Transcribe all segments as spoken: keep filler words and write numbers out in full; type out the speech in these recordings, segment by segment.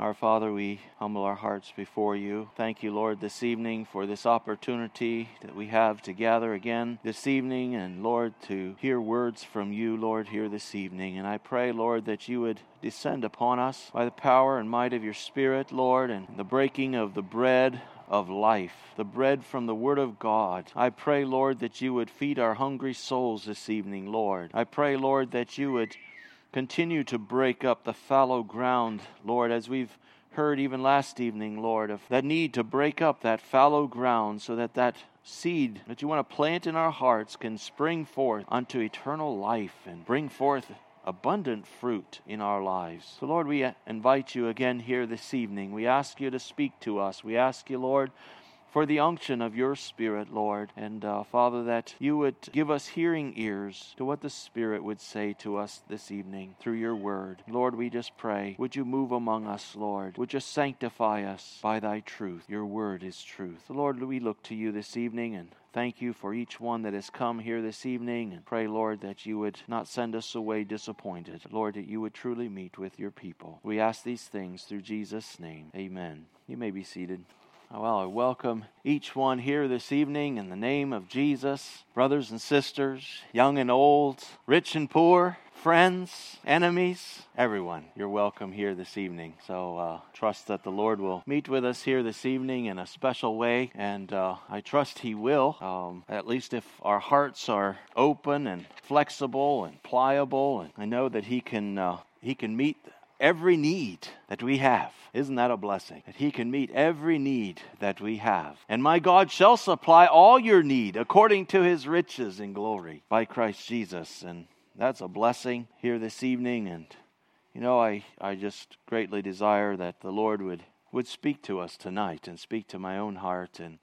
Our Father, we humble our hearts before you. Thank you, Lord, this evening for this opportunity that we have to gather again this evening, and Lord, to hear words from you, Lord, here this evening. And I pray, Lord, that you would descend upon us by the power and might of your Spirit, Lord, and the breaking of the bread of life, the bread from the Word of God. I pray, Lord, that you would feed our hungry souls this evening, Lord. I pray, Lord, that you would continue to break up the fallow ground, Lord, as we've heard even last evening, Lord, of that need to break up that fallow ground so that that seed that you want to plant in our hearts can spring forth unto eternal life and bring forth abundant fruit in our lives. So, Lord, we invite you again here this evening. We ask you to speak to us. We ask you, Lord, for the unction of your Spirit, Lord. And uh, Father, that you would give us hearing ears to what the Spirit would say to us this evening through your word. Lord, we just pray, would you move among us, Lord? Would you sanctify us by thy truth? Your word is truth. So, Lord, we look to you this evening and thank you for each one that has come here this evening, and pray, Lord, that you would not send us away disappointed. Lord, that you would truly meet with your people. We ask these things through Jesus' name. Amen. You may be seated. Well, I welcome each one here this evening in the name of Jesus. Brothers and sisters, young and old, rich and poor, friends, enemies, everyone, you're welcome here this evening. So uh, trust that the Lord will meet with us here this evening in a special way, and uh, I trust He will, um, at least if our hearts are open and flexible and pliable, and I know that He can, uh, He can meet every need that we have. Isn't that a blessing? That He can meet every need that we have. And my God shall supply all your need according to His riches in glory by Christ Jesus. And that's a blessing here this evening. And, you know, I, I just greatly desire that the Lord would, would speak to us tonight and speak to my own heart. And,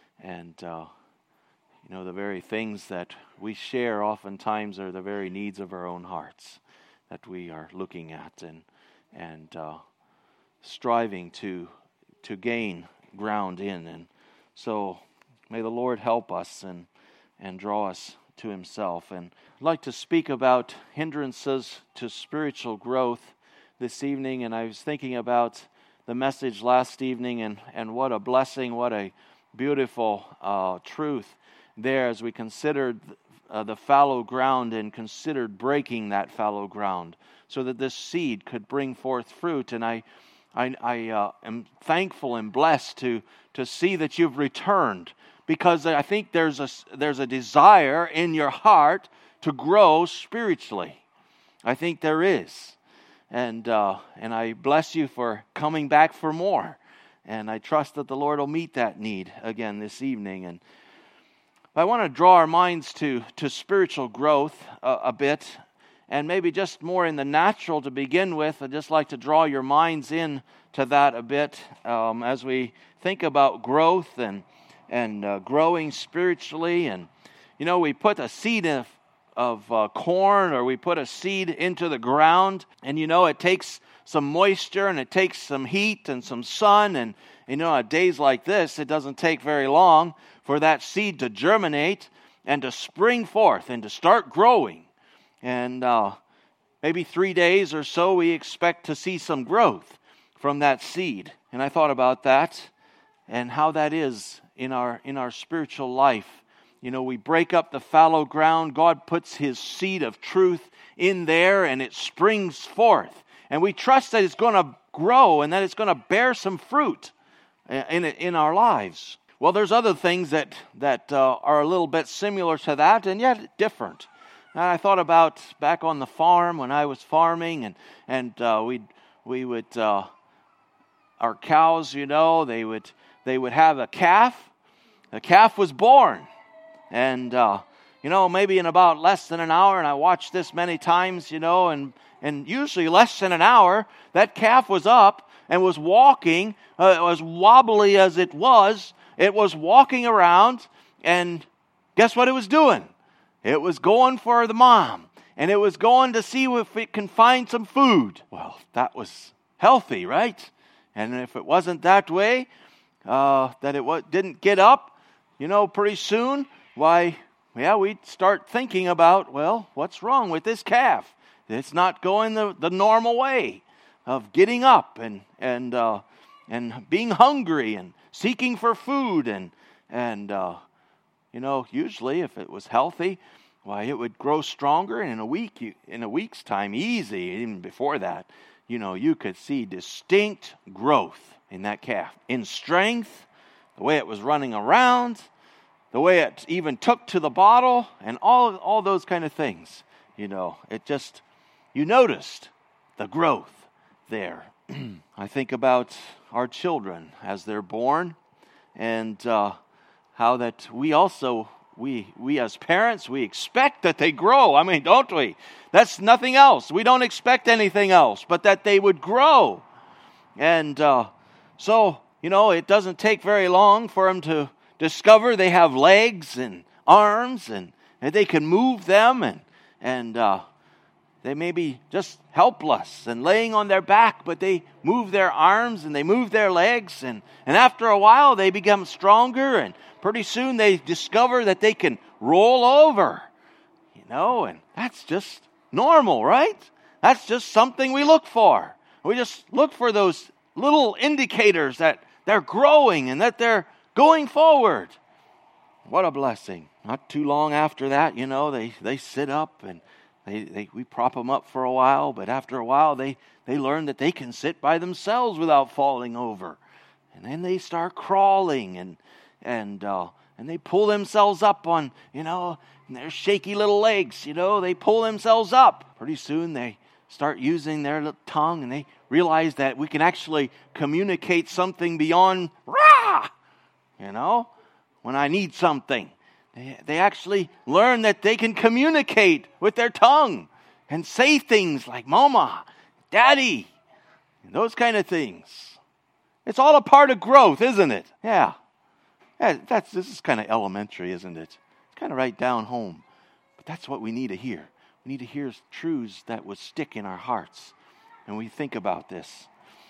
and uh, you know, the very things that we share oftentimes are the very needs of our own hearts that we are looking at and and uh, striving to to gain ground in. And so may the Lord help us and and draw us to Himself. And I'd like to speak about hindrances to spiritual growth this evening. And I was thinking about the message last evening, and, and what a blessing, what a beautiful uh, truth there as we considered uh, the fallow ground and considered breaking that fallow ground, so that this seed could bring forth fruit. And I, I, I uh, am thankful and blessed to to see that you've returned, because I think there's a there's a desire in your heart to grow spiritually. I think there is, and uh, and I bless you for coming back for more. And I trust that the Lord will meet that need again this evening. And I want to draw our minds to to spiritual growth a, a bit. And maybe just more in the natural to begin with. I'd just like to draw your minds in to that a bit um, as we think about growth and and uh, growing spiritually. And, you know, we put a seed of, of uh, corn, or we put a seed into the ground. And, you know, it takes some moisture and it takes some heat and some sun. And, you know, on days like this, it doesn't take very long for that seed to germinate and to spring forth and to start growing. And uh, maybe three days or so, we expect to see some growth from that seed. And I thought about that and how that is in our in our spiritual life. You know, we break up the fallow ground. God puts His seed of truth in there, and it springs forth. And we trust that it's going to grow and that it's going to bear some fruit in in our lives. Well, there's other things that that uh, are a little bit similar to that, and yet different. And I thought about back on the farm when I was farming, and and uh, we we would uh, our cows, you know, they would they would have a calf. The calf was born, and uh, you know, maybe in about less than an hour. And I watched this many times, you know, and and usually less than an hour, that calf was up and was walking. Uh, as wobbly as it was, it was walking around, and guess what it was doing? It was going for the mom, and it was going to see if it can find some food. Well, that was healthy, right? And if it wasn't that way, uh, that it w- didn't get up, you know, pretty soon, why, yeah, we'd start thinking about, well, what's wrong with this calf? It's not going the, the normal way. of getting up and and uh, and being hungry and seeking for food and and uh, you know, usually if it was healthy, why, it would grow stronger, and in a week, you, in a week's time, easy, even before that, you know, you could see distinct growth in that calf, in strength, the way it was running around, the way it even took to the bottle, and all all those kind of things. You know, it just, you noticed the growth there. I think about our children as they're born, and uh, how that we also, we we as parents, we expect that they grow. I mean, don't we? That's nothing else. We don't expect anything else but that they would grow. And uh, so, you know, it doesn't take very long for them to discover they have legs and arms, and, and they can move them, and and uh, they may be just helpless and laying on their back, but they move their arms and they move their legs, and, and after a while they become stronger, and pretty soon they discover that they can roll over, you know, and that's just normal, right? That's just something we look for. We just look for those little indicators that they're growing and that they're going forward. What a blessing. Not too long after that, you know, they, they sit up, and they, they we prop them up for a while, but after a while they, they learn that they can sit by themselves without falling over. And then they start crawling, and and uh, and they pull themselves up on, you know, their shaky little legs, you know, they pull themselves up. Pretty soon they start using their little tongue, and they realize that we can actually communicate something beyond rah, you know, when I need something. They, they actually learn that they can communicate with their tongue and say things like mama, daddy, and those kind of things. It's all a part of growth, isn't it? Yeah. yeah that's this is kind of elementary, isn't it? It's kind of right down home. But that's what we need to hear. We need to hear truths that would stick in our hearts. And we think about this.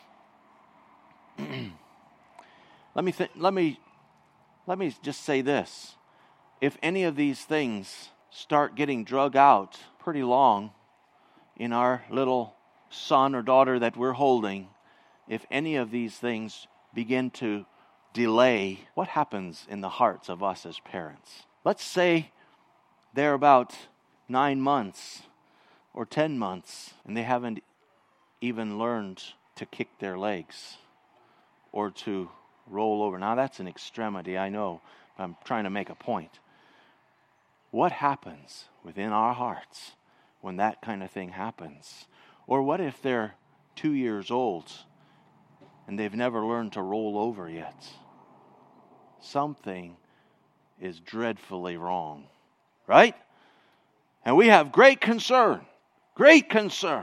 let me th- let me let me just say this. If any of these things start getting drug out pretty long in our little son or daughter that we're holding, if any of these things begin to delay, what happens in the hearts of us as parents? Let's say they're about nine months or ten months, and they haven't even learned to kick their legs or to roll over. Now that's an extremity, I know, but I'm trying to make a point. What happens within our hearts when that kind of thing happens? Or what if they're two years old and they've never learned to roll over yet? Something is dreadfully wrong, right? And we have great concern, great concern.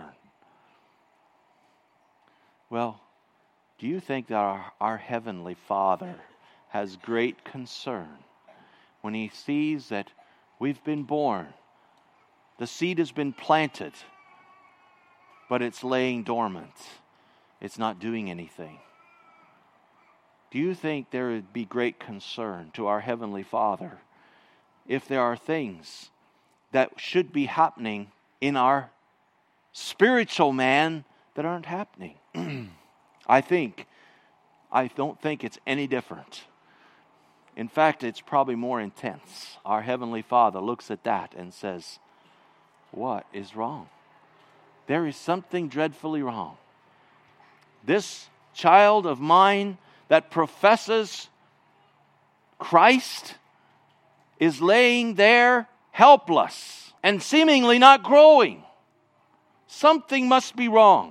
Well, do you think that our, our Heavenly Father has great concern when He sees that we've been born, the seed has been planted, but it's laying dormant. It's not doing anything. Do you think there would be great concern to our Heavenly Father if there are things that should be happening in our spiritual man that aren't happening? I think, I don't think it's any different. In fact, it's probably more intense. Our Heavenly Father looks at that and says, what is wrong? There is something dreadfully wrong. This child of mine that professes Christ is laying there helpless and seemingly not growing. Something must be wrong.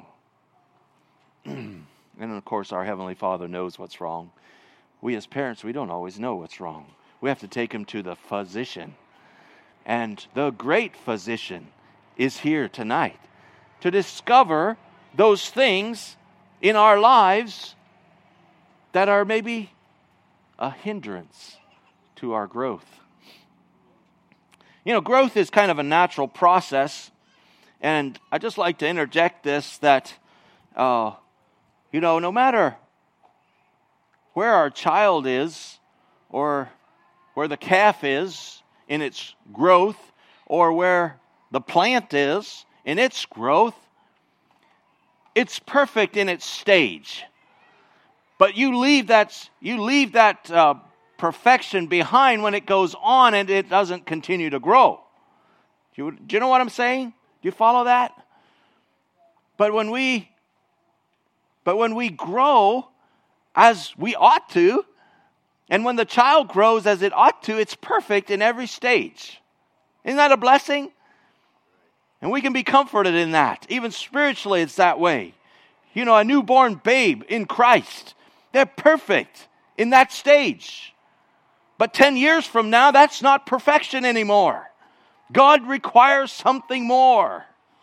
And of course, our Heavenly Father knows what's wrong. We as parents, we don't always know what's wrong. We have to take him to the physician. And the great physician is here tonight to discover those things in our lives that are maybe a hindrance to our growth. You know, growth is kind of a natural process. And I just like to interject this, that, uh, you know, no matter where our child is, or where the calf is in its growth, or where the plant is in its growth, it's perfect in its stage. But you leave that, you leave that uh, perfection behind when it goes on and it doesn't continue to grow. Do you, do you know what I'm saying? Do you follow that? But when we, but when we grow as we ought to, and when the child grows as it ought to, it's perfect in every stage. Isn't that a blessing? And we can be comforted in that. Even spiritually, it's that way. You know, a newborn babe in Christ, they're perfect in that stage. But ten years from now, that's not perfection anymore. God requires something more.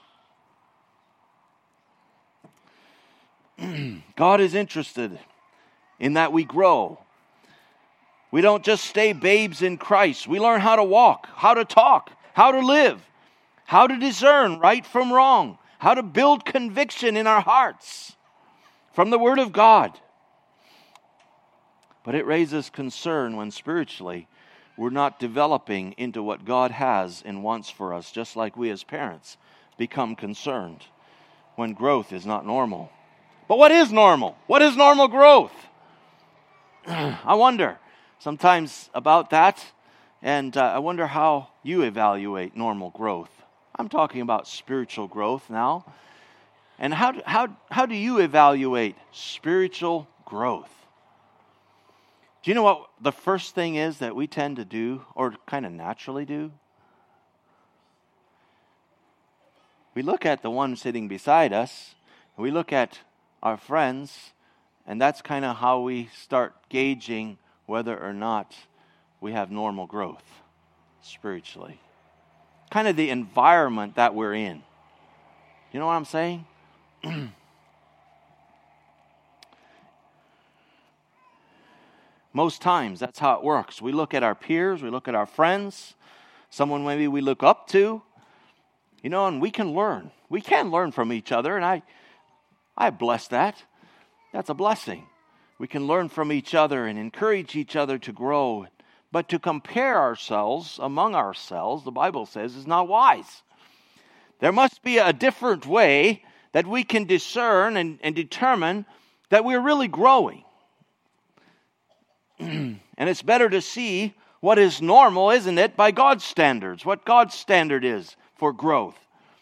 God is interested in that we grow. We don't just stay babes in Christ. We learn how to walk, how to talk, how to live, how to discern right from wrong, how to build conviction in our hearts from the Word of God. But it raises concern when spiritually we're not developing into what God has and wants for us, just like we as parents become concerned when growth is not normal. But what is normal? What is normal growth? I wonder sometimes about that, and uh, I wonder how you evaluate normal growth. I'm talking about spiritual growth now. And how, how, how do you evaluate spiritual growth? Do you know what the first thing is that we tend to do, or kind of naturally do? We look at the one sitting beside us, we look at our friends, and that's kind of how we start gauging whether or not we have normal growth spiritually. Kind of the environment that we're in. You know what I'm saying? Most times, that's how it works. We look at our peers, we look at our friends, someone maybe we look up to, you know, and we can learn. We can learn from each other, and I, I bless that. That's a blessing. We can learn from each other and encourage each other to grow. But to compare ourselves among ourselves, the Bible says, is not wise. There must be a different way that we can discern and, and determine that we're really growing. And it's better to see what is normal, isn't it, by God's standards, what God's standard is for growth.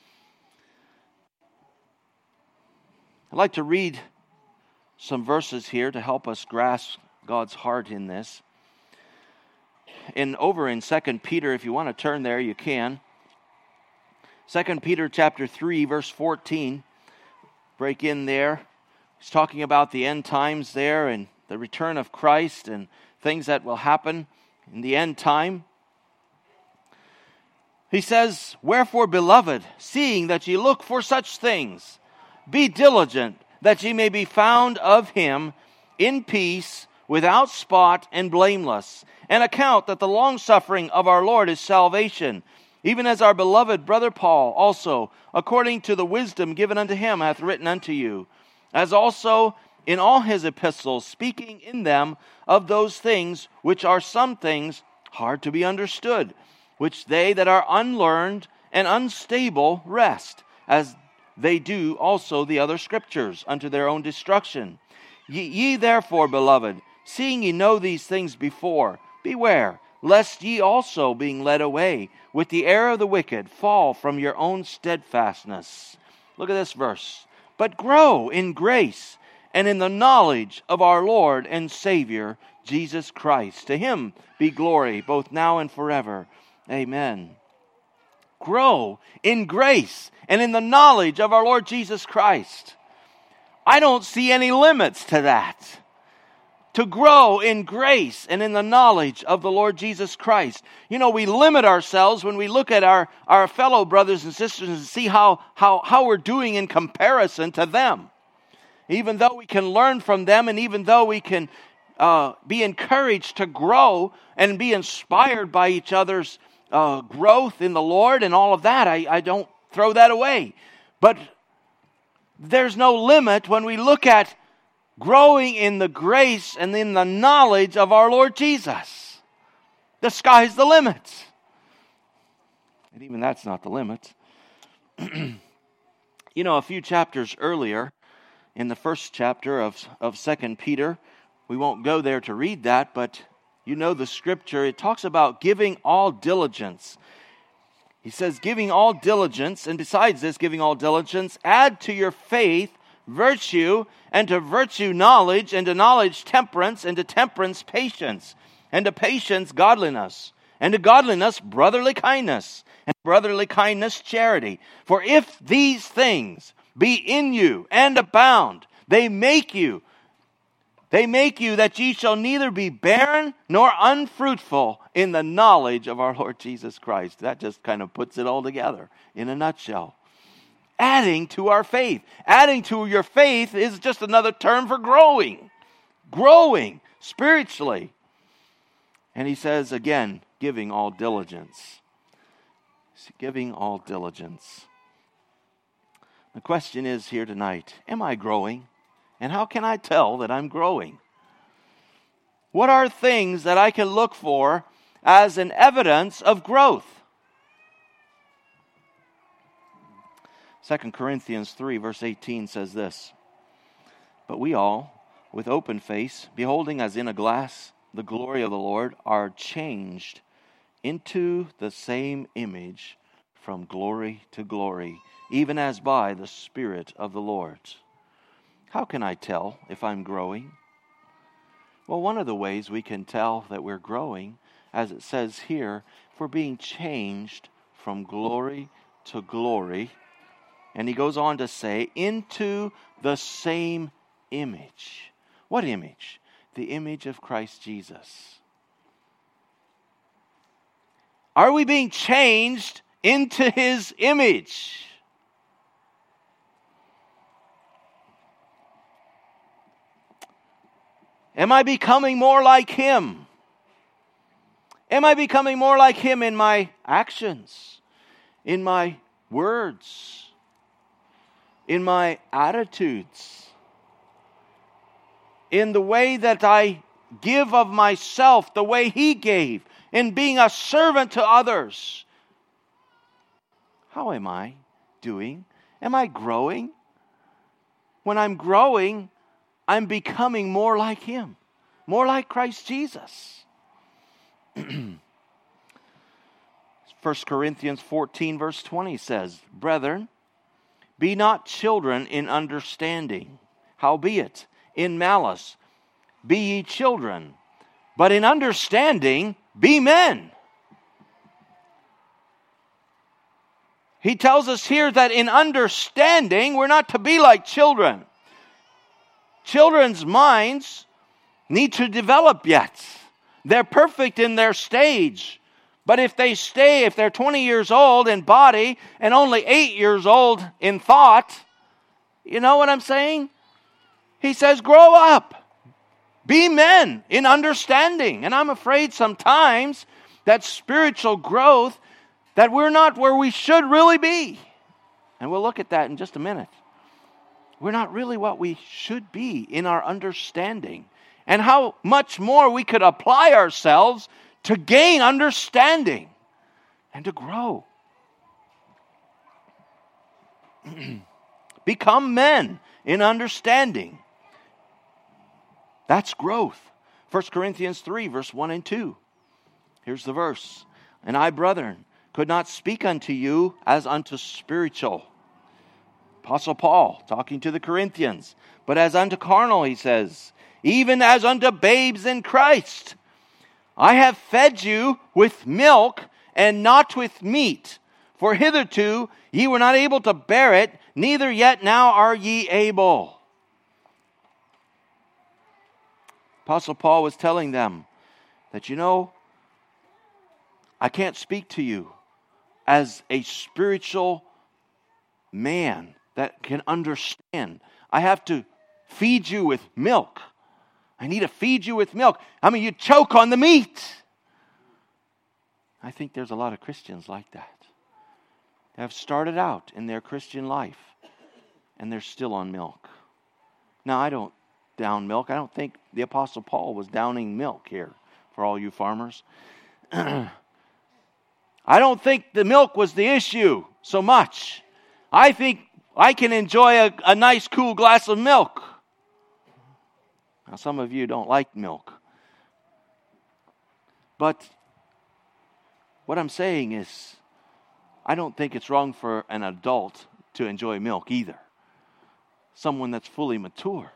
I'd like to read some verses here to help us grasp God's heart in this. In over in Second Peter, if you want to turn there, you can. Second Peter chapter three, verse fourteen. Break in there. He's talking about the end times there and the return of Christ and things that will happen in the end time. He says, "Wherefore, beloved, seeing that ye look for such things, be diligent that ye may be found of him in peace, without spot and blameless, and account that the longsuffering of our Lord is salvation, even as our beloved brother Paul also, according to the wisdom given unto him, hath written unto you, as also in all his epistles, speaking in them of those things which are some things hard to be understood, which they that are unlearned and unstable wrest, as they do also the other scriptures, unto their own destruction. Ye, ye therefore, beloved, seeing ye know these things before, beware, lest ye also, being led away with the error of the wicked, fall from your own steadfastness." Look at this verse. "But grow in grace and in the knowledge of our Lord and Savior, Jesus Christ. To him be glory, both now and forever. Amen." Grow in grace and in the knowledge of our Lord Jesus Christ. I don't see any limits to that. To grow in grace and in the knowledge of the Lord Jesus Christ. You know, we limit ourselves when we look at our, our fellow brothers and sisters and see how, how, how we're doing in comparison to them. Even though we can learn from them, and even though we can uh, be encouraged to grow and be inspired by each other's uh, growth in the Lord and all of that, I, I don't throw that away. But there's no limit when we look at growing in the grace and in the knowledge of our Lord Jesus. The sky's the limit. And even that's not the limit. You know, a few chapters earlier, in the first chapter of, of Second Peter. We won't go there to read that, but you know the scripture. It talks about giving all diligence. He says, giving all diligence, and besides this, giving all diligence, add to your faith virtue, and to virtue knowledge, and to knowledge temperance, and to temperance patience, and to patience godliness, and to godliness brotherly kindness, and brotherly kindness charity. For if these things be in you and abound, they make you, they make you that ye shall neither be barren nor unfruitful in the knowledge of our Lord Jesus Christ. That just kind of puts it all together in a nutshell. Adding to our faith. Adding to your faith is just another term for growing. Growing spiritually. And he says again, giving all diligence. Giving all diligence. The question is here tonight, am I growing? And how can I tell that I'm growing? What are things that I can look for as an evidence of growth? Second Corinthians three verse eighteen says this, but we all, with open face, beholding as in a glass the glory of the Lord, are changed into the same image from glory to glory, even as by the Spirit of the Lord. How can I tell if I'm growing? Well, one of the ways we can tell that we're growing, as it says here, if we're being changed from glory to glory. And he goes on to say, into the same image. What image? The image of Christ Jesus. Are we being changed into His image? Am I becoming more like Him? Am I becoming more like Him in my actions, in my words, in my attitudes, in the way that I give of myself, the way He gave, in being a servant to others? How am I doing? Am I growing? When I'm growing, I'm becoming more like Him, more like Christ Jesus. First Corinthians fourteen verse twenty says, brethren, be not children in understanding, howbeit in malice be ye children, but in understanding be men. He tells us here that in understanding we're not to be like children. Children's minds need to develop yet. They're perfect in their stage. But if they stay, if they're twenty years old in body and only eight years old in thought, you know what I'm saying? He says, grow up. Be men in understanding. And I'm afraid sometimes that spiritual growth, that we're not where we should really be. And we'll look at that in just a minute. We're not really what we should be in our understanding. And how much more we could apply ourselves to gain understanding and to grow. Become men in understanding. That's growth. First Corinthians three, verse one and two. Here's the verse. And I, brethren, could not speak unto you as unto spiritual. Apostle Paul talking to the Corinthians. But as unto carnal, he says, even as unto babes in Christ. I have fed you with milk and not with meat. For hitherto ye were not able to bear it, neither yet now are ye able. Apostle Paul was telling them that, you know, I can't speak to you as a spiritual man that can understand. I have to feed you with milk. I need to feed you with milk. I mean, you choke on the meat. I think there's a lot of Christians like that. They have started out in their Christian life and they're still on milk. Now, I don't down milk. I don't think the Apostle Paul was downing milk here for all you farmers. I don't think the milk was the issue so much. I think I can enjoy a, a nice cool glass of milk. Now, some of you don't like milk. But what I'm saying is, I don't think it's wrong for an adult to enjoy milk either. Someone that's fully mature.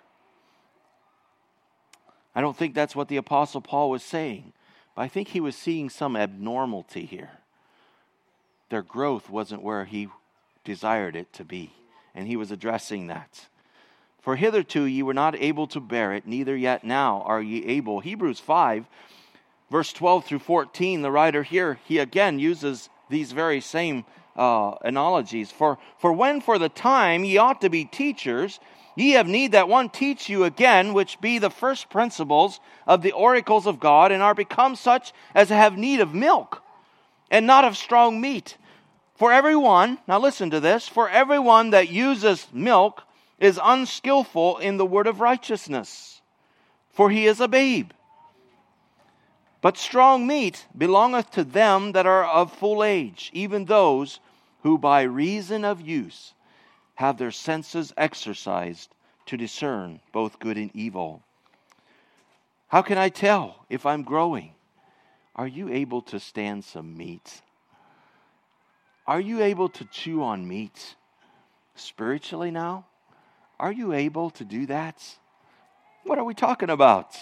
I don't think that's what the Apostle Paul was saying. But I think he was seeing some abnormality here. Their growth wasn't where he desired it to be. And he was addressing that. For hitherto ye were not able to bear it, neither yet now are ye able. Hebrews five, verse twelve through fourteen, the writer here, he again uses these very same uh, analogies. For, for when for the time ye ought to be teachers, ye have need that one teach you again, which be the first principles of the oracles of God, and are become such as have need of milk, and not of strong meat. For everyone, now listen to this, for everyone that uses milk is unskillful in the word of righteousness, for he is a babe. But strong meat belongeth to them that are of full age, even those who by reason of use have their senses exercised to discern both good and evil. How can I tell if I'm growing? Are you able to stand some meat? Are you able to chew on meat spiritually now? Are you able to do that? What are we talking about?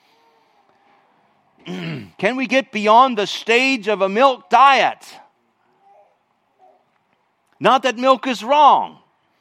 Can we get beyond the stage of a milk diet? Not that milk is wrong,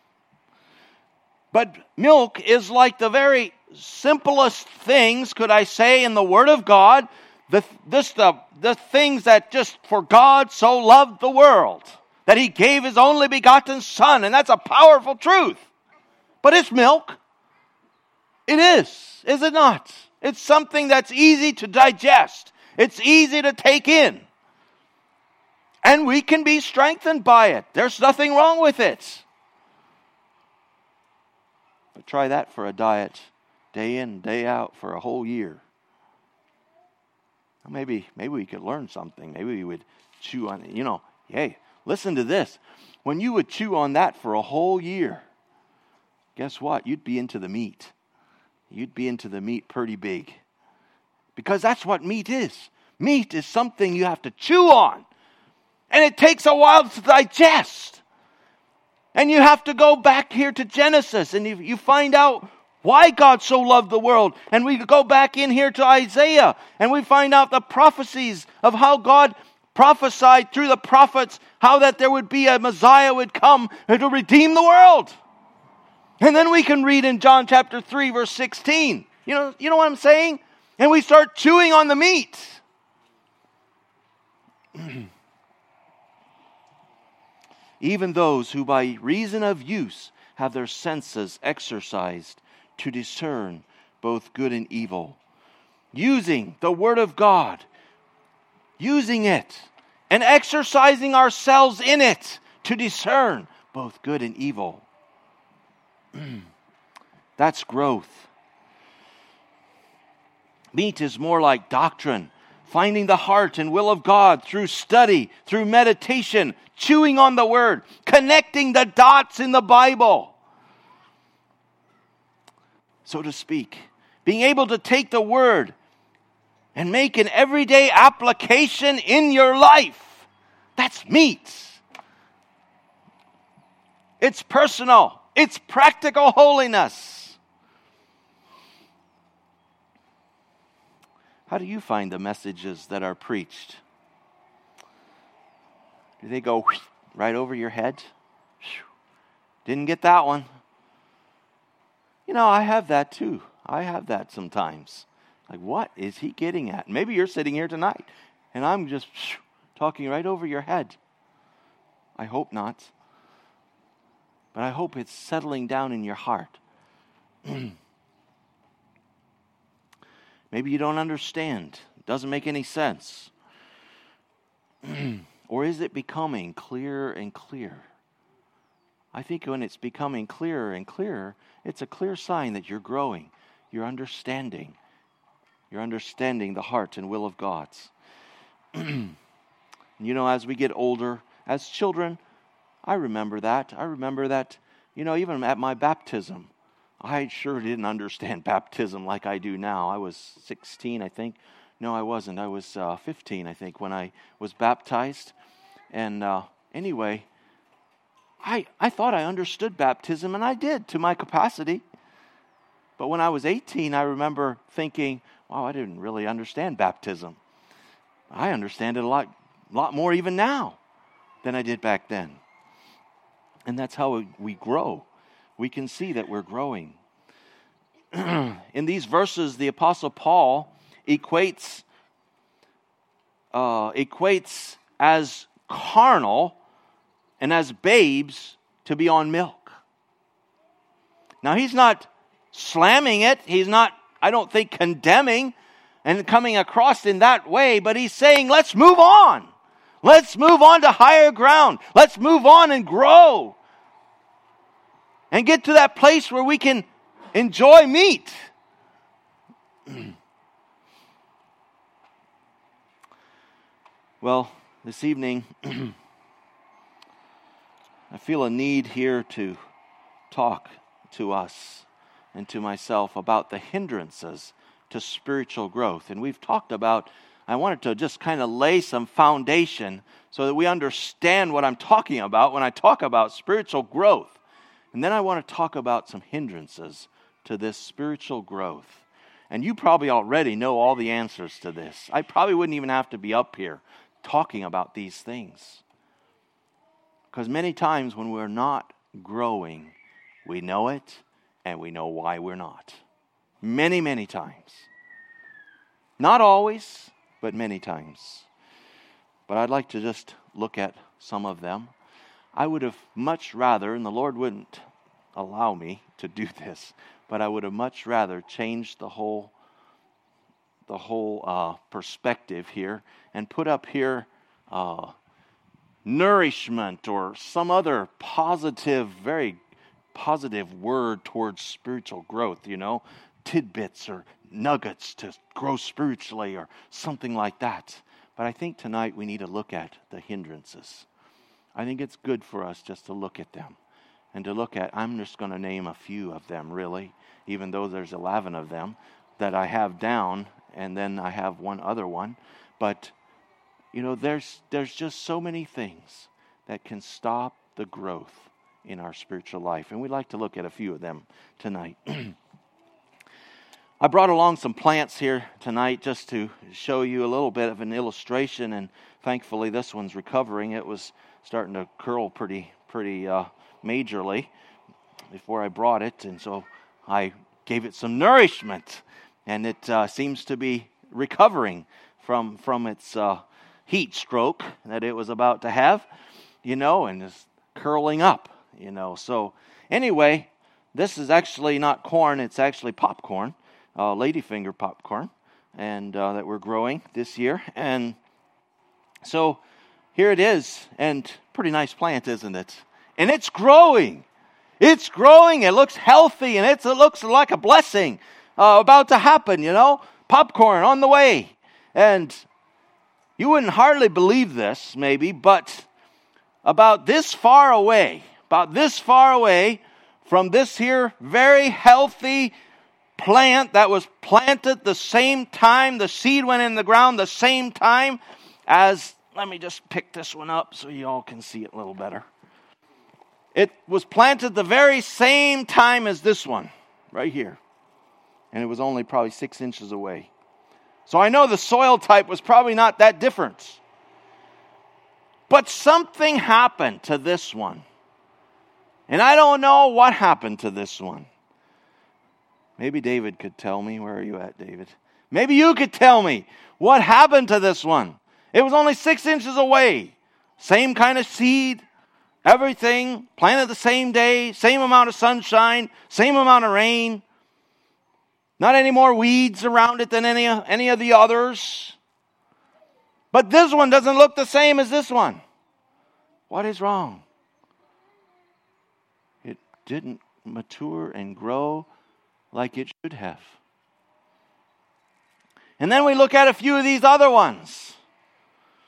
but milk is like the very simplest things, could I say, in the Word of God. The, this, the, the things that just, for God so loved the world, that He gave His only begotten Son. And that's a powerful truth. But it's milk. It is, is it not? It's something that's easy to digest. It's easy to take in. And we can be strengthened by it. There's nothing wrong with it. But try that for a diet, day in, day out, for a whole year. Maybe, maybe we could learn something. Maybe we would chew on it. You know, hey, listen to this. When you would chew on that for a whole year, guess what? You'd be into the meat. You'd be into the meat pretty big. Because that's what meat is. Meat is something you have to chew on. And it takes a while to digest. And you have to go back here to Genesis. And you, you find out why God so loved the world. And we go back in here to Isaiah. And we find out the prophecies of how God prophesied through the prophets. How that there would be a Messiah would come to redeem the world. And then we can read in John chapter three, verse sixteen. You know, you know what I'm saying? And we start chewing on the meat. Even those who by reason of use have their senses exercised to discern both good and evil. Using the Word of God. Using it. And exercising ourselves in it to discern both good and evil. That's growth. Meat is more like doctrine, finding the heart and will of God through study, through meditation, chewing on the Word, connecting the dots in the Bible, so to speak. Being able to take the Word and make an everyday application in your life. That's meat. It's personal. It's practical holiness. How do you find the messages that are preached? Do they go right over your head? Didn't get that one. You know, I have that too. I have that sometimes. Like, what is he getting at? Maybe you're sitting here tonight and I'm just talking right over your head. I hope not. But I hope it's settling down in your heart. Maybe you don't understand. It doesn't make any sense. Or is it becoming clearer and clearer? I think when it's becoming clearer and clearer, it's a clear sign that you're growing. You're understanding. You're understanding the heart and will of God. You know, as we get older, as children, I remember that. I remember that You know, even at my baptism, I sure didn't understand baptism like I do now. I was sixteen, I think. No, I wasn't. I was uh, fifteen, I think, when I was baptized. And uh, anyway, I I thought I understood baptism, and I did to my capacity. But when I was eighteen, I remember thinking, wow, I didn't really understand baptism. I understand it a lot, lot more even now than I did back then. And that's how we grow. We can see that we're growing. In these verses, the Apostle Paul equates uh, equates as carnal and as babes to be on milk. Now, he's not slamming it. He's not, I don't think, condemning and coming across in that way, but he's saying, let's move on. Let's move on to higher ground. Let's move on and grow. And get to that place where we can enjoy meat. Well, this evening, I feel a need here to talk to us and to myself about the hindrances to spiritual growth. And we've talked about, I wanted to just kind of lay some foundation so that we understand what I'm talking about when I talk about spiritual growth. And then I want to talk about some hindrances to this spiritual growth. And you probably already know all the answers to this. I probably wouldn't even have to be up here talking about these things. Because many times when we're not growing, we know it and we know why we're not. Many, many times. Not always, but many times. But I'd like to just look at some of them. I would have much rather, and the Lord wouldn't allow me to do this, but I would have much rather changed the whole the whole uh, perspective here and put up here uh, nourishment or some other positive, very positive word towards spiritual growth, you know, tidbits or nuggets to grow spiritually or something like that. But I think tonight we need to look at the hindrances. I think it's good for us just to look at them and to look at, I'm just going to name a few of them really, even though there's eleven of them that I have down, and then I have one other one. But, you know, there's there's just so many things that can stop the growth in our spiritual life. And we'd like to look at a few of them tonight. I brought along some plants here tonight just to show you a little bit of an illustration, and thankfully this one's recovering. It was starting to curl pretty pretty uh, majorly before I brought it, and so I gave it some nourishment, and it uh, seems to be recovering from from its uh, heat stroke that it was about to have, you know, and is curling up, you know. So anyway, this is actually not corn; it's actually popcorn. Uh, ladyfinger popcorn, and uh, that we're growing this year. And so here it is, and pretty nice plant, isn't it? And it's growing. It's growing. It looks healthy, and it's, it looks like a blessing uh, about to happen, you know? Popcorn on the way. And you wouldn't hardly believe this, maybe, but about this far away, about this far away from this here very healthy plant that was planted the same time, the seed went in the ground the same time as, let me just pick this one up so you all can see it a little better. It was planted the very same time as this one, right here. And it was only probably six inches away. So I know the soil type was probably not that different. But something happened to this one. And I don't know what happened to this one. Maybe David could tell me. Where are you at, David? Maybe you could tell me what happened to this one. It was only six inches away. Same kind of seed, everything, planted the same day, same amount of sunshine, same amount of rain. Not any more weeds around it than any, any of the others. But this one doesn't look the same as this one. What is wrong? It didn't mature and grow like it should have. And then we look at a few of these other ones.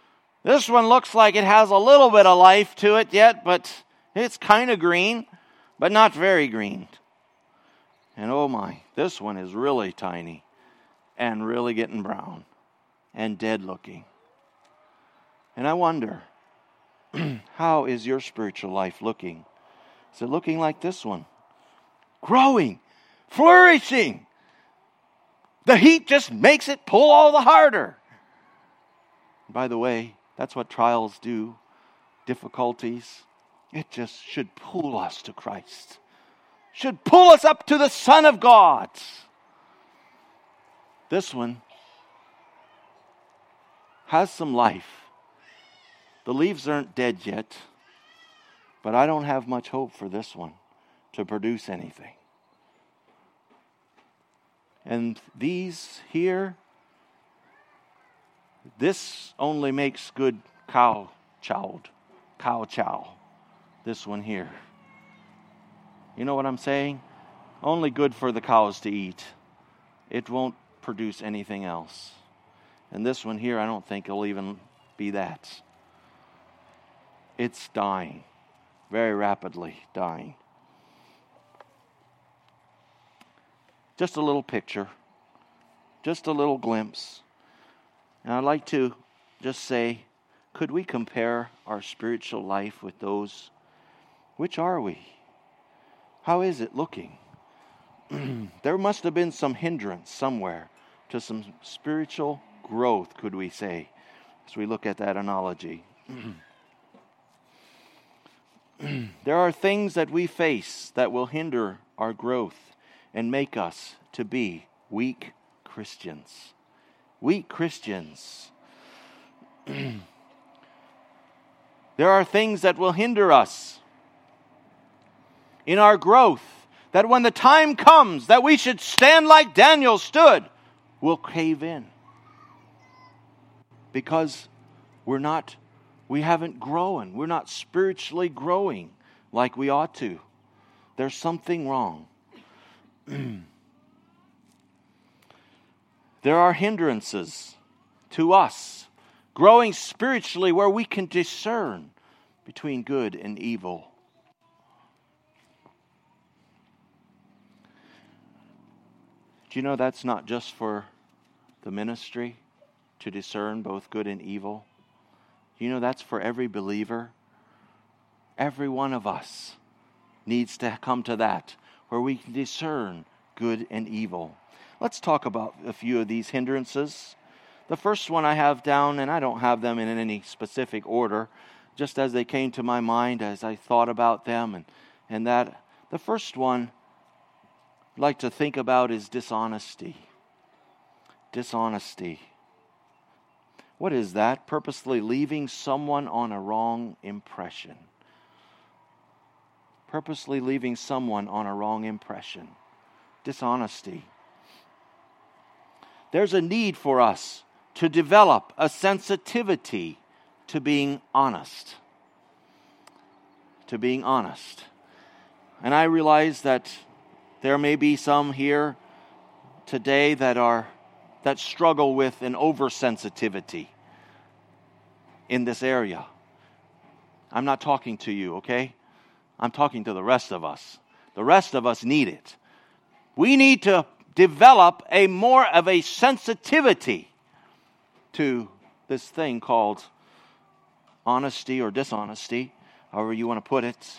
This one looks like it has a little bit of life to it yet, but it's kind of green. but not very green. And oh my, this one is really tiny and really getting brown and dead looking. And I wonder, how is your spiritual life looking? Is it looking like this one? Growing, flourishing. The heat just makes it pull all the harder. By the way, that's what trials do. Difficulties. It just should pull us to Christ. Should pull us up to the Son of God. This one has some life. The leaves aren't dead yet, but I don't have much hope for this one to produce anything. And these here, this only makes good cow chow, cow chow. This one here. You know what I'm saying? Only good for the cows to eat. It won't produce anything else. And this one here, I don't think it'll even be that. It's dying. Very rapidly dying. Just a little picture. Just a little glimpse. And I'd like to just say, could we compare our spiritual life with those? Which are we? How is it looking? There must have been some hindrance somewhere to some spiritual growth, could we say, as we look at that analogy. There are things that we face that will hinder our growth and make us to be weak Christians. Weak Christians. There are things that will hinder us in our growth, that when the time comes that we should stand like Daniel stood, we'll cave in. Because we're not, we haven't grown. We're not spiritually growing like we ought to. There's something wrong. There are hindrances to us growing spiritually where we can discern between good and evil. Do you know that's not just for the ministry to discern both good and evil? Do you know that's for every believer? Every one of us needs to come to that where we can discern good and evil. Let's talk about a few of these hindrances. The first one I have down, and I don't have them in any specific order, just as they came to my mind as I thought about them, and, and that the first one I'd like to think about is dishonesty. Dishonesty. What is that? Purposely leaving someone on a wrong impression. Purposely leaving someone on a wrong impression. Dishonesty. There's a need for us to develop a sensitivity to being honest. To being honest. And I realize that there may be some here today that are that struggle with an oversensitivity in this area. I'm not talking to you, okay? I'm talking to the rest of us. The rest of us need it. We need to develop a more of a sensitivity to this thing called honesty or dishonesty, however you want to put it.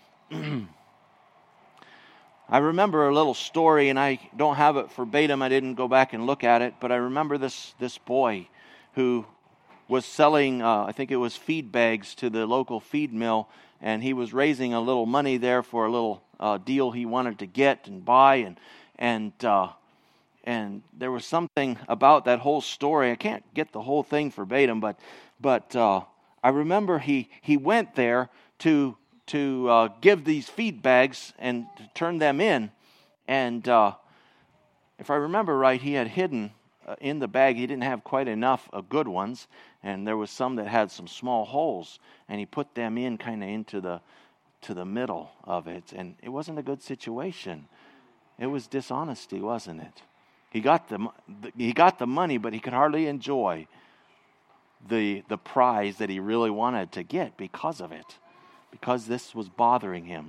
I remember a little story, and I don't have it verbatim. I didn't go back and look at it, but I remember this this boy who was selling, uh, I think it was feed bags to the local feed mill, and he was raising a little money there for a little uh, deal he wanted to get and buy, and and uh, and there was something about that whole story. I can't get the whole thing verbatim, but but uh, I remember he he went there to. to uh, give these feed bags and to turn them in. And uh, if I remember right, he had hidden uh, in the bag, he didn't have quite enough of good ones, and there was some that had some small holes, and he put them in kind of into the to the middle of it, and it wasn't a good situation. It was dishonesty, wasn't it? He got the he got the money, but he could hardly enjoy the the prize that he really wanted to get because of it. Because this was bothering him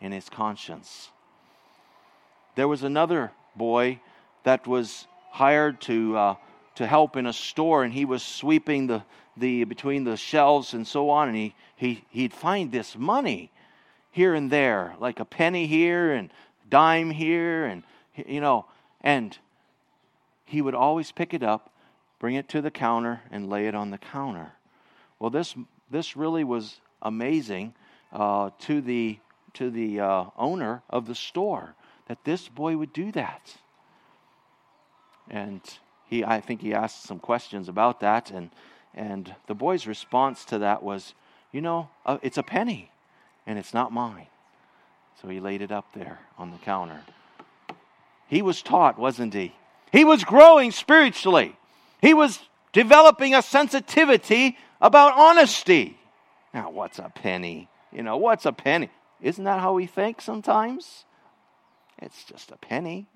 in his conscience. There was another boy that was hired to uh, to help in a store, and he was sweeping the, the between the shelves and so on, and he, he, he'd find this money here and there, like a penny here and dime here, and you know, and he would always pick it up, bring it to the counter, and lay it on the counter. Well, this this really was amazing uh, to the to the uh, owner of the store, that this boy would do that. And he, I think he asked some questions about that, and and the boy's response to that was, you know, uh, it's a penny, and it's not mine. So he laid it up there on the counter. He was taught, wasn't he? He was growing spiritually. He was developing a sensitivity about honesty. Now, what's a penny? You know, what's a penny? Isn't that how we think sometimes? It's just a penny.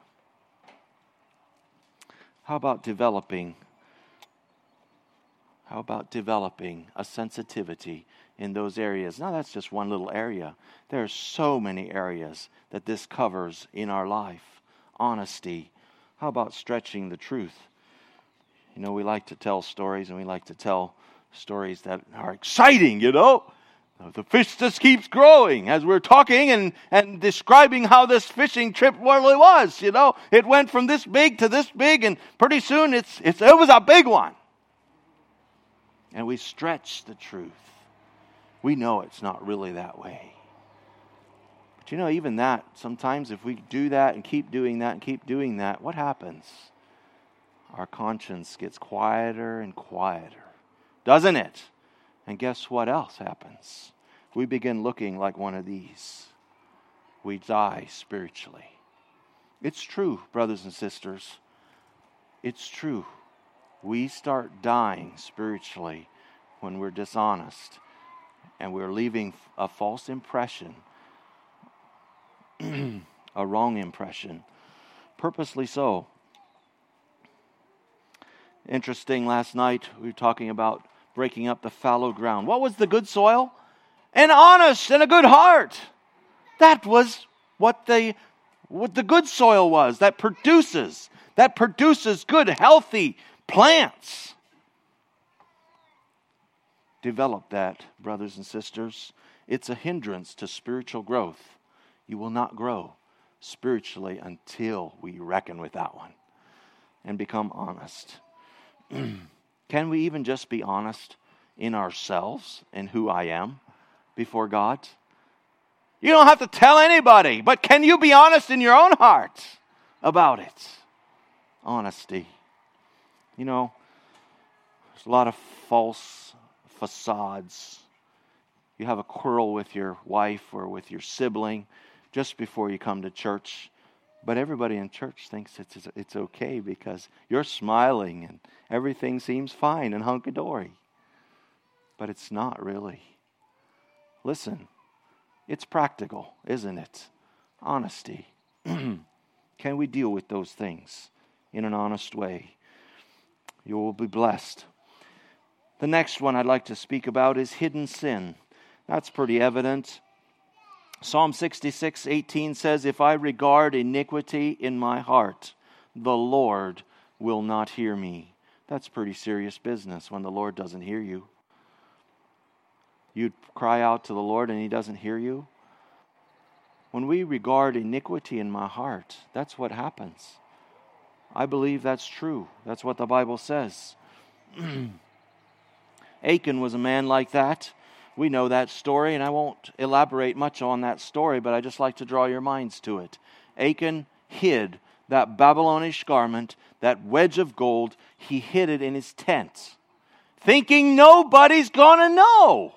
How about developing? How about developing a sensitivity in those areas? Now, that's just one little area. There are so many areas that this covers in our life. Honesty. How about stretching the truth? You know, we like to tell stories, and we like to tell stories that are exciting, you know. The fish just keeps growing as we're talking and, and describing how this fishing trip really was, you know. It went from this big to this big, and pretty soon it's, it's it was a big one. And we stretch the truth. We know it's not really that way. But you know, even that, sometimes if we do that and keep doing that and keep doing that, what happens? Our conscience gets quieter and quieter, doesn't it? And guess what else happens? We begin looking like one of these. We die spiritually. It's true, brothers and sisters. It's true. We start dying spiritually when we're dishonest and we're leaving a false impression, a wrong impression, purposely so. Interesting, last night we were talking about breaking up the fallow ground. What was the good soil? An honest and a good heart. That was what the what the good soil was. That produces that produces good, healthy plants. Develop that, brothers and sisters. It's a hindrance to spiritual growth. You will not grow spiritually until we reckon with that one and become honest. Can we even just be honest in ourselves and who I am before God? You don't have to tell anybody, but can you be honest in your own heart about it? Honesty. You know, there's a lot of false facades. You have a quarrel with your wife or with your sibling just before you come to church. But everybody in church thinks it's it's okay because you're smiling and everything seems fine and hunky-dory. But it's not really. Listen, it's practical, isn't it? Honesty. Can we deal with those things in an honest way? You will be blessed. The next one I'd like to speak about is hidden sin. That's pretty evident. Psalm sixty-six eighteen says, "If I regard iniquity in my heart, the Lord will not hear me." That's pretty serious business when the Lord doesn't hear you. You'd cry out to the Lord and He doesn't hear you. When we regard iniquity in my heart, that's what happens. I believe that's true. That's what the Bible says. Achan was a man like that. We know that story, and I won't elaborate much on that story, but I just like to draw your minds to it. Achan hid that Babylonish garment, that wedge of gold. He hid it in his tent, thinking nobody's gonna know.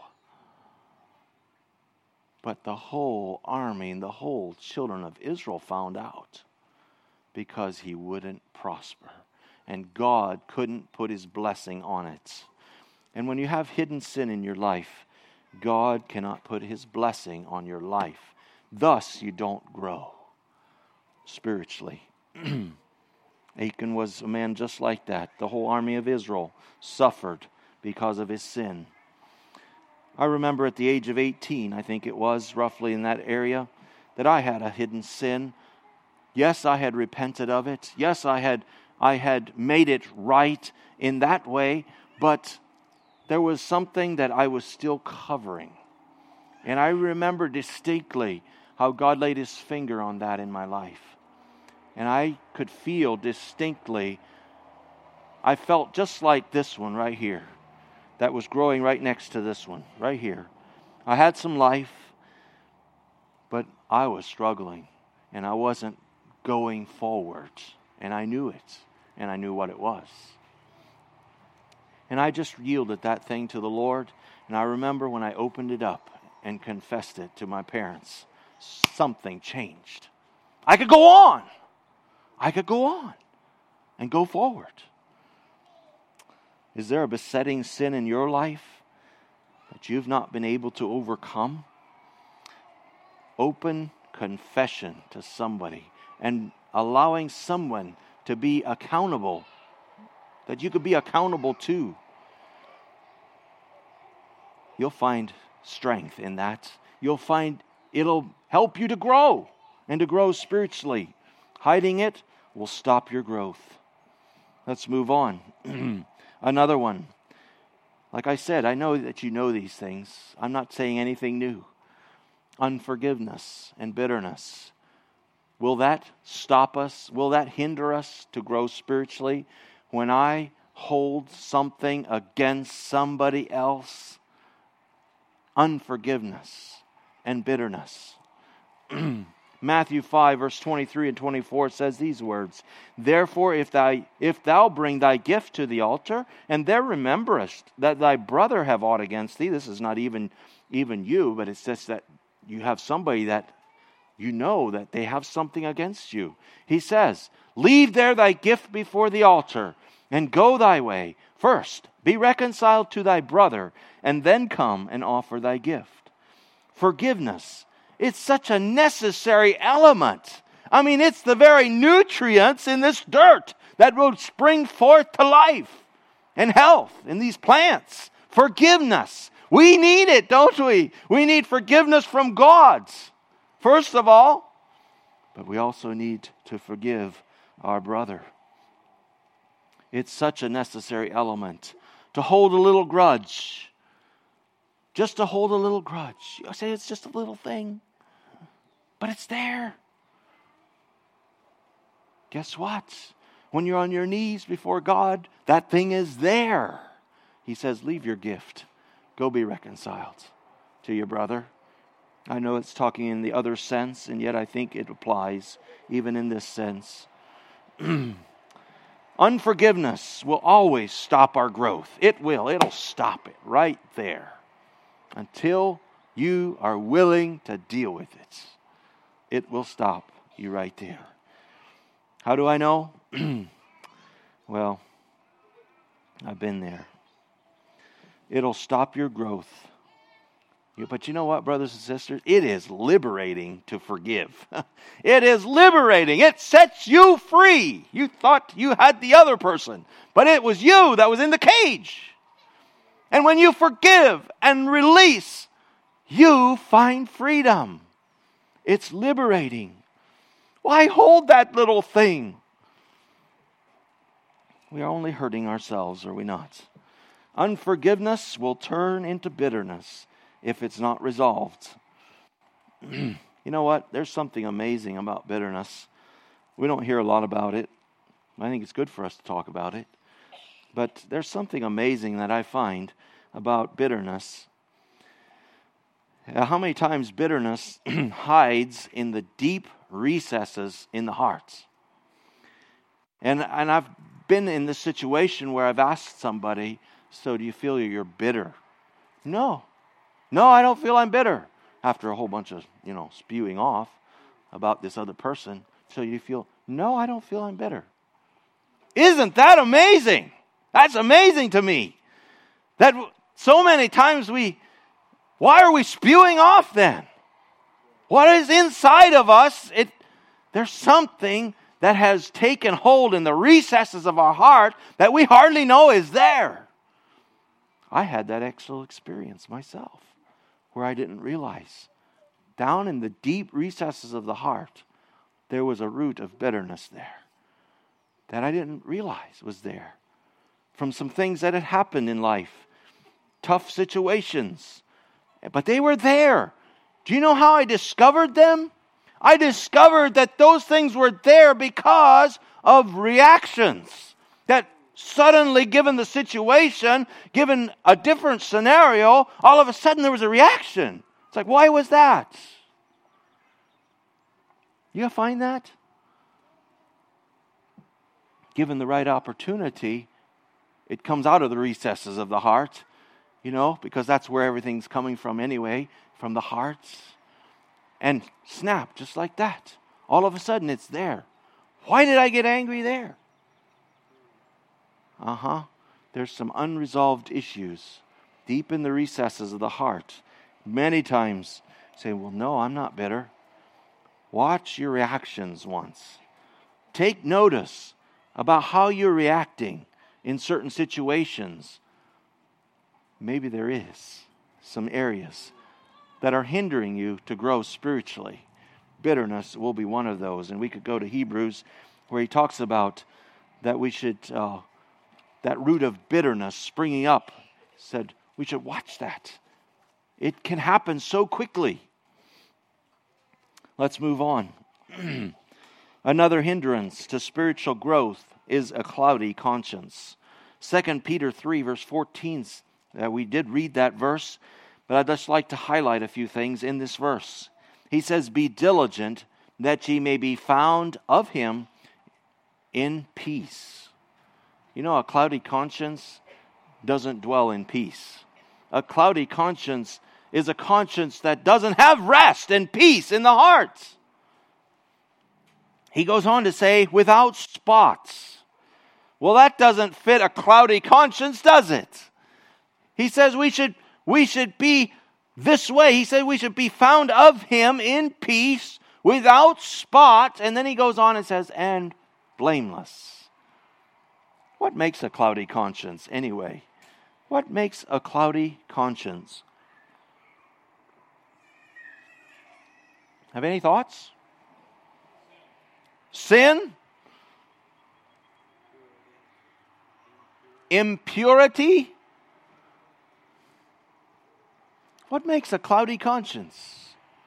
But the whole army and the whole children of Israel found out because he wouldn't prosper. And God couldn't put His blessing on it. And when you have hidden sin in your life, God cannot put His blessing on your life. Thus, you don't grow spiritually. Achan was a man just like that. The whole army of Israel suffered because of his sin. I remember at the age of eighteen, I think it was, roughly in that area, that I had a hidden sin. Yes, I had repented of it. Yes, I had I had made it right in that way, but there was something that I was still covering. And I remember distinctly how God laid His finger on that in my life. And I could feel distinctly, I felt just like this one right here, that was growing right next to this one, right here. I had some life, but I was struggling, and I wasn't going forward. And I knew it, and I knew what it was. And I just yielded that thing to the Lord, and I remember when I opened it up and confessed it to my parents, something changed. I could go on. I could go on and go forward. Is there a besetting sin in your life that you've not been able to overcome? Open confession to somebody and allowing someone to be accountable, that you could be accountable to. You'll find strength in that. You'll find it'll help you to grow and to grow spiritually. Hiding it will stop your growth. Let's move on. Another one. Like I said, I know that you know these things. I'm not saying anything new. Unforgiveness and bitterness. Will that stop us? Will that hinder us to grow spiritually? When I hold something against somebody else, unforgiveness and bitterness. Matthew five, verse twenty-three and twenty-four says these words, Therefore, if thou, if thou bring thy gift to the altar, and there rememberest that thy brother have aught against thee, this is not even, even you, but it's just that you have somebody that you know that they have something against you. He says, Leave there thy gift before the altar, and go thy way. First, be reconciled to thy brother, and then come and offer thy gift. Forgiveness. It's such a necessary element. I mean, it's the very nutrients in this dirt that will spring forth to life and health in these plants. Forgiveness. We need it, don't we? We need forgiveness from God, first of all. But we also need to forgive our brother. It's such a necessary element. To hold a little grudge. Just to hold a little grudge. You say it's just a little thing. But it's there. Guess what? When you're on your knees before God, that thing is there. He says, leave your gift. Go be reconciled to your brother. I know it's talking in the other sense, and yet I think it applies even in this sense. Unforgiveness will always stop our growth. It will. It'll stop it right there until you are willing to deal with it. It will stop you right there. How do I know? Well, I've been there. It'll stop your growth. But you know what, brothers and sisters? It is liberating to forgive. It is liberating. It sets you free. You thought you had the other person, but it was you that was in the cage. And when you forgive and release, you find freedom. It's liberating. Why hold that little thing? We are only hurting ourselves, are we not? Unforgiveness will turn into bitterness if it's not resolved. You know what? There's something amazing about bitterness. We don't hear a lot about it. I think it's good for us to talk about it. But there's something amazing that I find about bitterness. How many times bitterness hides in the deep recesses in the heart. And, and I've been in this situation where I've asked somebody, so do you feel you're bitter? No. No, I don't feel I'm bitter. After a whole bunch of, you know, spewing off about this other person. So you feel, no, I don't feel I'm bitter. Isn't that amazing? That's amazing to me. That so many times we, why are we spewing off then? What is inside of us? It, there's something that has taken hold in the recesses of our heart that we hardly know is there. I had that actual experience myself where I didn't realize. Down in the deep recesses of the heart, there was a root of bitterness there that I didn't realize was there. From some things that had happened in life, tough situations, but they were there. Do you know how I discovered them? I discovered that those things were there because of reactions. That suddenly, given the situation, given a different scenario, all of a sudden there was a reaction. It's like, why was that? You find that? Given the right opportunity, it comes out of the recesses of the heart, you know, because that's where everything's coming from anyway, from the heart. And snap, just like that. All of a sudden it's there. Why did I get angry there? Uh-huh. There's some unresolved issues deep in the recesses of the heart. Many times say, well, no, I'm not bitter. Watch your reactions once. Take notice about how you're reacting in certain situations. Maybe there is some areas that are hindering you to grow spiritually. Bitterness will be one of those. And we could go to Hebrews where he talks about that we should, uh, that root of bitterness springing up. He said we should watch that. It can happen so quickly. Let's move on. Another hindrance to spiritual growth is a cloudy conscience. Second Peter three verse fourteen, uh, we did read that verse, but I'd just like to highlight a few things in this verse. He says, be diligent that ye may be found of him in peace. You know, a cloudy conscience doesn't dwell in peace. A cloudy conscience is a conscience that doesn't have rest and peace in the heart. He goes on to say, without spots. Well, that doesn't fit a cloudy conscience, does it? He says we should we should be this way. He said we should be found of him in peace, without spot. And then he goes on and says, and blameless. What makes a cloudy conscience anyway? What makes a cloudy conscience? Have any thoughts? Sin? Impurity? What makes a cloudy conscience?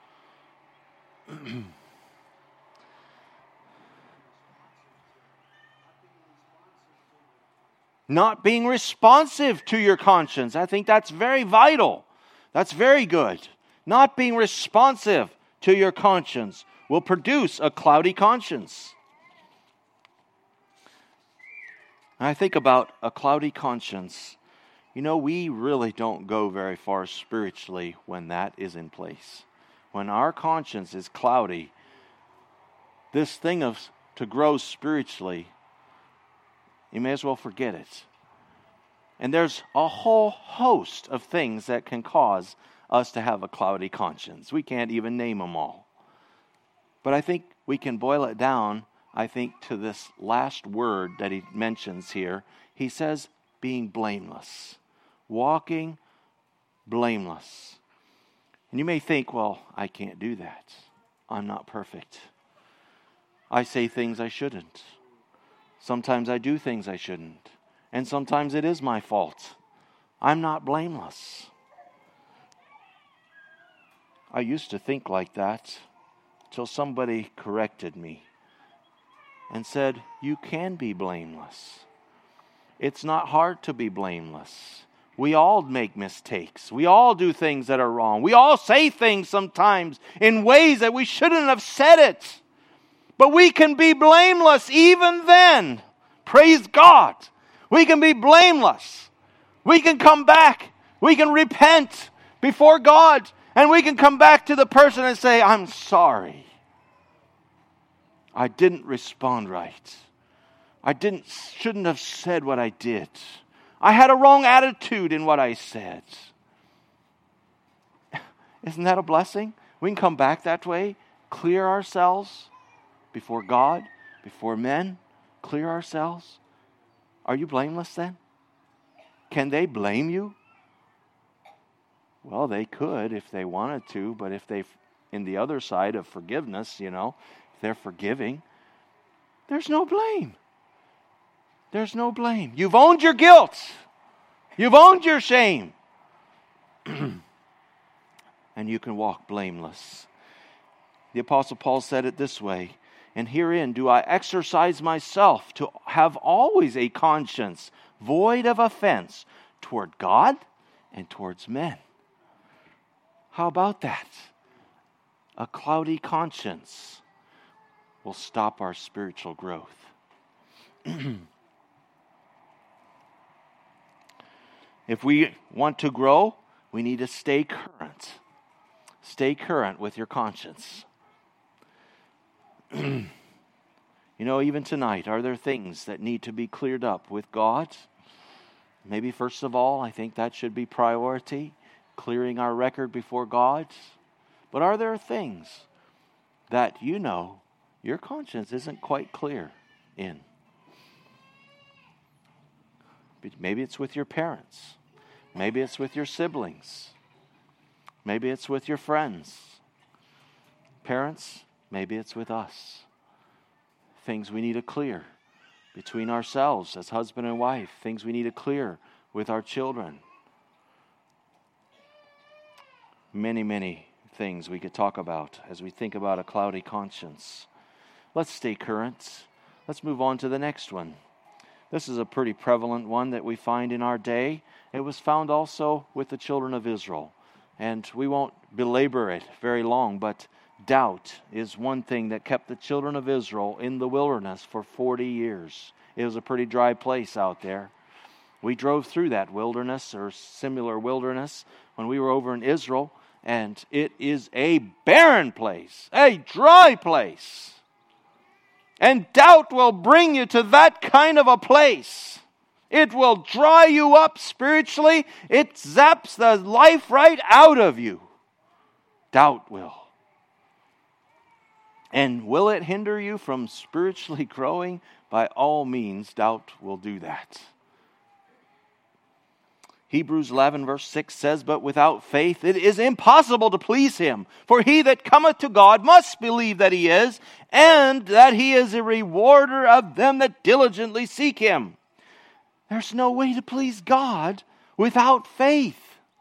Not being responsive to your conscience. I think that's very vital. That's very good. Not being responsive to your conscience will produce a cloudy conscience. I think about a cloudy conscience. You know, we really don't go very far spiritually when that is in place. When our conscience is cloudy, this thing of to grow spiritually, you may as well forget it. And there's a whole host of things that can cause us to have a cloudy conscience. We can't even name them all. But I think we can boil it down, I think, to this last word that he mentions here. He says, being blameless. Walking blameless. And you may think, well, I can't do that. I'm not perfect. I say things I shouldn't. Sometimes I do things I shouldn't. And sometimes it is my fault. I'm not blameless. I used to think like that till somebody corrected me and said, you can be blameless. It's not hard to be blameless. We all make mistakes. We all do things that are wrong. We all say things sometimes in ways that we shouldn't have said it. But we can be blameless even then. Praise God. We can be blameless. We can come back. We can repent before God. And we can come back to the person and say, I'm sorry. I didn't respond right. I didn't shouldn't have said what I did. I had a wrong attitude in what I said. Isn't that a blessing? We can come back that way, clear ourselves before God, before men, clear ourselves. Are you blameless then? Can they blame you Well, they could if they wanted to, but if they, in the other side of forgiveness, you know, if they're forgiving, there's no blame. There's no blame. You've owned your guilt. You've owned your shame. And you can walk blameless. The Apostle Paul said it this way, and herein do I exercise myself to have always a conscience void of offense toward God and towards men. How about that? A cloudy conscience will stop our spiritual growth. If we want to grow, we need to stay current. Stay current with your conscience. You know, even tonight, are there things that need to be cleared up with God? Maybe first of all, I think that should be priority, clearing our record before God. But are there things that you know your conscience isn't quite clear in? Maybe it's with your parents. Maybe it's with your siblings. Maybe it's with your friends. Parents, maybe it's with us. Things we need to clear between ourselves as husband and wife. Things we need to clear with our children. Many, many things we could talk about as we think about a cloudy conscience. Let's stay current. Let's move on to the next one. This is a pretty prevalent one that we find in our day. It was found also with the children of Israel. And we won't belabor it very long, but doubt is one thing that kept the children of Israel in the wilderness for forty years. It was a pretty dry place out there. We drove through that wilderness or similar wilderness when we were over in Israel, and it is a barren place, a dry place. And doubt will bring you to that kind of a place. It will dry you up spiritually. It zaps the life right out of you. Doubt will. And will it hinder you from spiritually growing? By all means, doubt will do that. Hebrews eleven verse six says, but without faith it is impossible to please Him. For he that cometh to God must believe that He is, and that He is a rewarder of them that diligently seek Him. There's no way to please God without faith.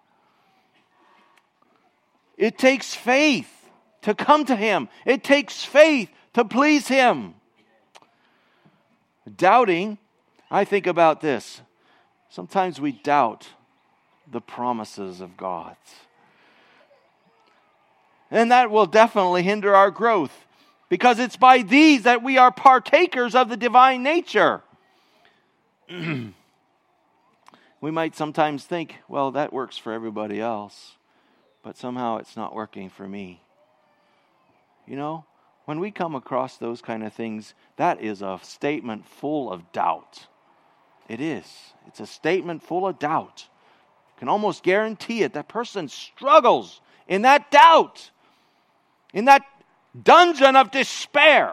It takes faith to come to Him. It takes faith to please Him. Doubting, I think about this. Sometimes we doubt the promises of God. And that will definitely hinder our growth, because it's by these that we are partakers of the divine nature. We might sometimes think, well, that works for everybody else, but somehow it's not working for me. You know, when we come across those kind of things, that is a statement full of doubt. It is. It's a statement full of doubt. You can almost guarantee it. That person struggles in that doubt, in that dungeon of despair.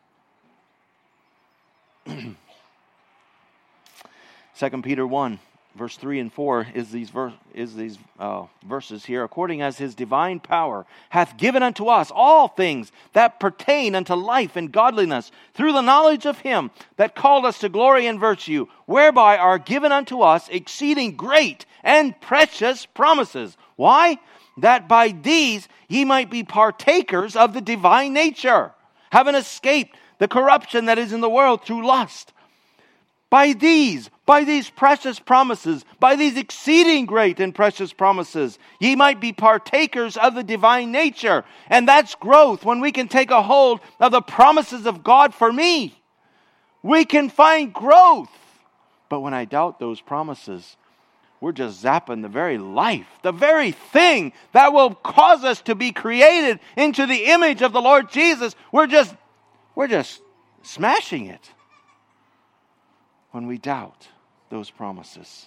Second Peter one, verse three and four is these, ver- is these uh, verses here. According as His divine power hath given unto us all things that pertain unto life and godliness, through the knowledge of Him that called us to glory and virtue, whereby are given unto us exceeding great and precious promises. Why? That by these ye might be partakers of the divine nature, having escaped the corruption that is in the world through lust. By these, by these precious promises, by these exceeding great and precious promises, ye might be partakers of the divine nature. And that's growth, when we can take a hold of the promises of God for me. We can find growth. But when I doubt those promises, we're just zapping the very life, the very thing that will cause us to be created into the image of the Lord Jesus. We're just, we're just smashing it when we doubt those promises.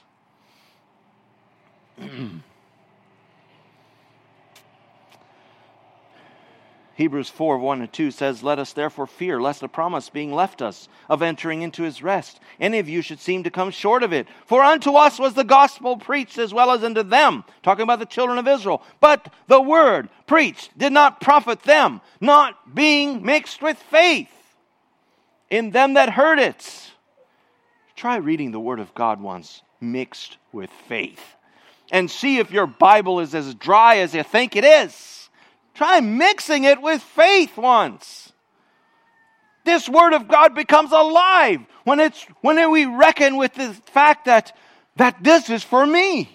Hebrews four, one and two says, "Let us therefore fear, lest a promise being left us of entering into his rest, any of you should seem to come short of it. For unto us was the gospel preached as well as unto them," talking about the children of Israel. "But the word preached did not profit them, not being mixed with faith in them that heard it." Try reading the word of God once, mixed with faith, and see if your Bible is as dry as you think it is. Try mixing it with faith once. This word of God becomes alive when it's when we reckon with the fact that, that this is for me.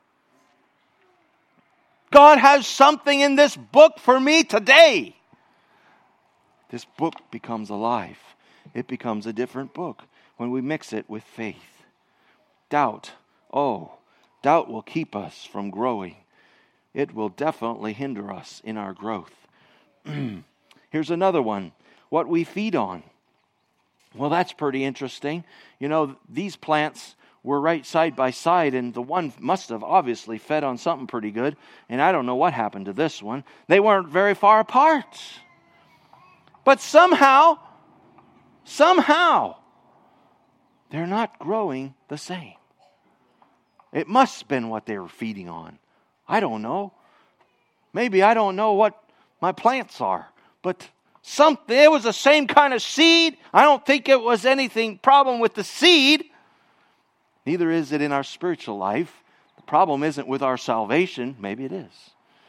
God has something in this book for me today. This book becomes alive. It becomes a different book when we mix it with faith. Doubt. Oh, doubt will keep us from growing. It will definitely hinder us in our growth. Here's another one. What we feed on. Well, that's pretty interesting. You know, these plants were right side by side, and the one must have obviously fed on something pretty good. And I don't know what happened to this one. They weren't very far apart. But somehow, somehow, they're not growing the same. It must have been what they were feeding on. I don't know. Maybe I don't know what my plants are. But something, it was the same kind of seed. I don't think it was anything problem with the seed. Neither is it in our spiritual life. The problem isn't with our salvation. Maybe it is.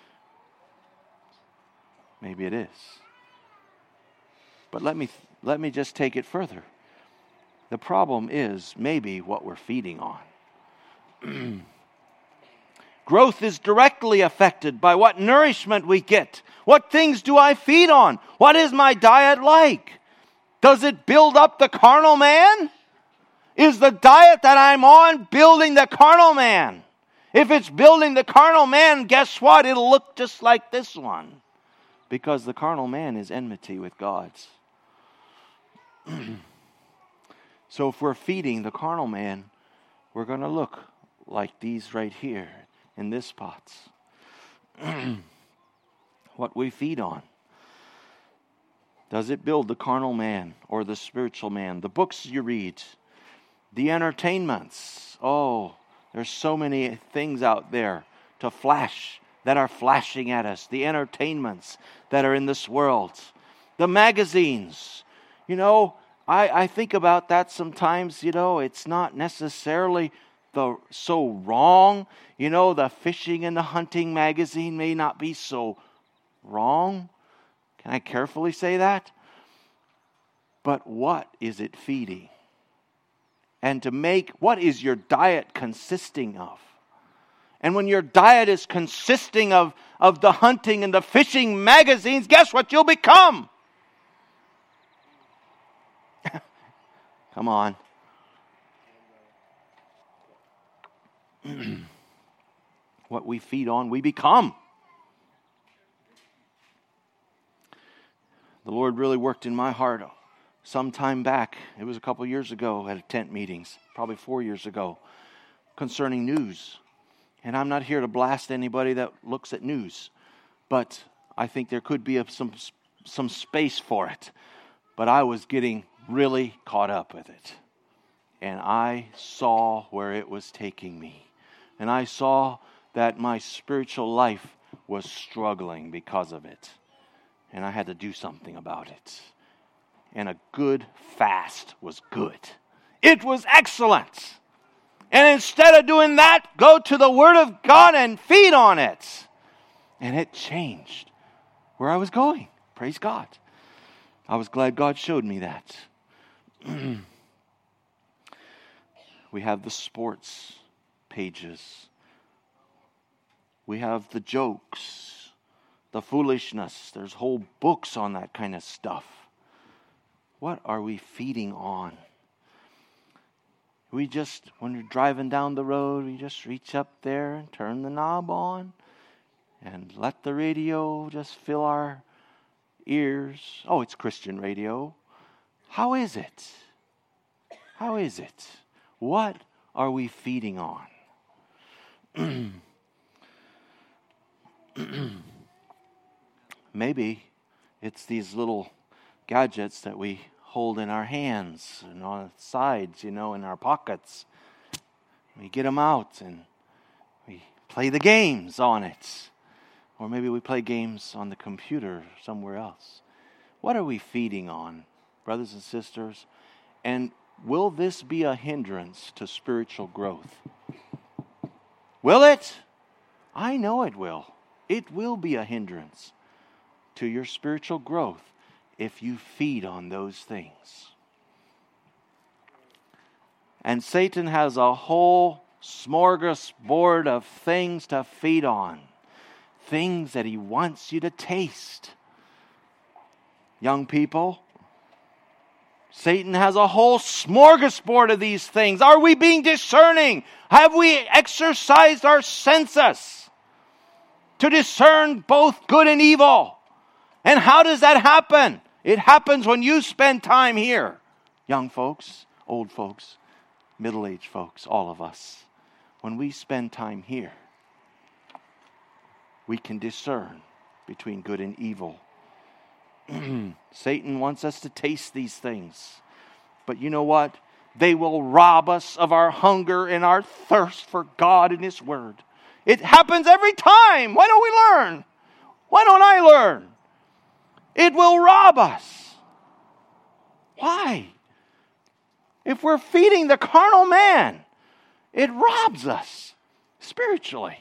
Maybe it is. But let me let me just take it further. The problem is maybe what we're feeding on. Growth is directly affected by what nourishment we get. What things do I feed on? What is my diet like? Does it build up the carnal man? Is the diet that I'm on building the carnal man? If it's building the carnal man, guess what? It'll look just like this one. Because the carnal man is enmity with God's. So if we're feeding the carnal man, we're going to look like these right here. In this pots. What we feed on. Does it build the carnal man or the spiritual man? The books you read. The entertainments. Oh, there's so many things out there to flash, that are flashing at us. The entertainments that are in this world. The magazines. You know, I, I think about that sometimes. You know, it's not necessarily The, so wrong. You know, the fishing and the hunting magazine may not be so wrong. Can I carefully say that? But what is it feeding? And to make, what is your diet consisting of? And when your diet is consisting of, of the hunting and the fishing magazines, guess what you'll become? Come on. What we feed on, we become. The Lord really worked in my heart some time back. It was a couple years ago at tent meetings, probably four years ago, concerning news. And I'm not here to blast anybody that looks at news, but I think there could be a, some some space for it. But I was getting really caught up with it. And I saw where it was taking me. And I saw that my spiritual life was struggling because of it. And I had to do something about it. And a good fast was good. It was excellent. And instead of doing that, go to the Word of God and feed on it. And it changed where I was going. Praise God. I was glad God showed me that. We have the sports pages. We have the jokes, the foolishness. There's whole books on that kind of stuff. What are we feeding on? We just, when we're driving down the road, we just reach up there and turn the knob on and let the radio just fill our ears. Oh, it's Christian radio. How is it? How is it? What are we feeding on? Maybe It's these little gadgets that we hold in our hands and on the sides, you know, in our pockets. We get them out and we play the games on it. Or maybe we play games on the computer somewhere else. What are we feeding on, brothers and sisters? And will this be a hindrance to spiritual growth? Will it? I know it will. It will be a hindrance to your spiritual growth if you feed on those things. And Satan has a whole smorgasbord of things to feed on. Things that he wants you to taste. Young people, Satan has a whole smorgasbord of these things. Are we being discerning? Have we exercised our senses to discern both good and evil? And how does that happen? It happens when you spend time here. Young folks, old folks, middle-aged folks, all of us. When we spend time here, we can discern between good and evil. Satan wants us to taste these things. But you know what? They will rob us of our hunger and our thirst for God and His Word. It happens every time. Why don't we learn? Why don't I learn? It will rob us. Why? If we're feeding the carnal man, it robs us spiritually.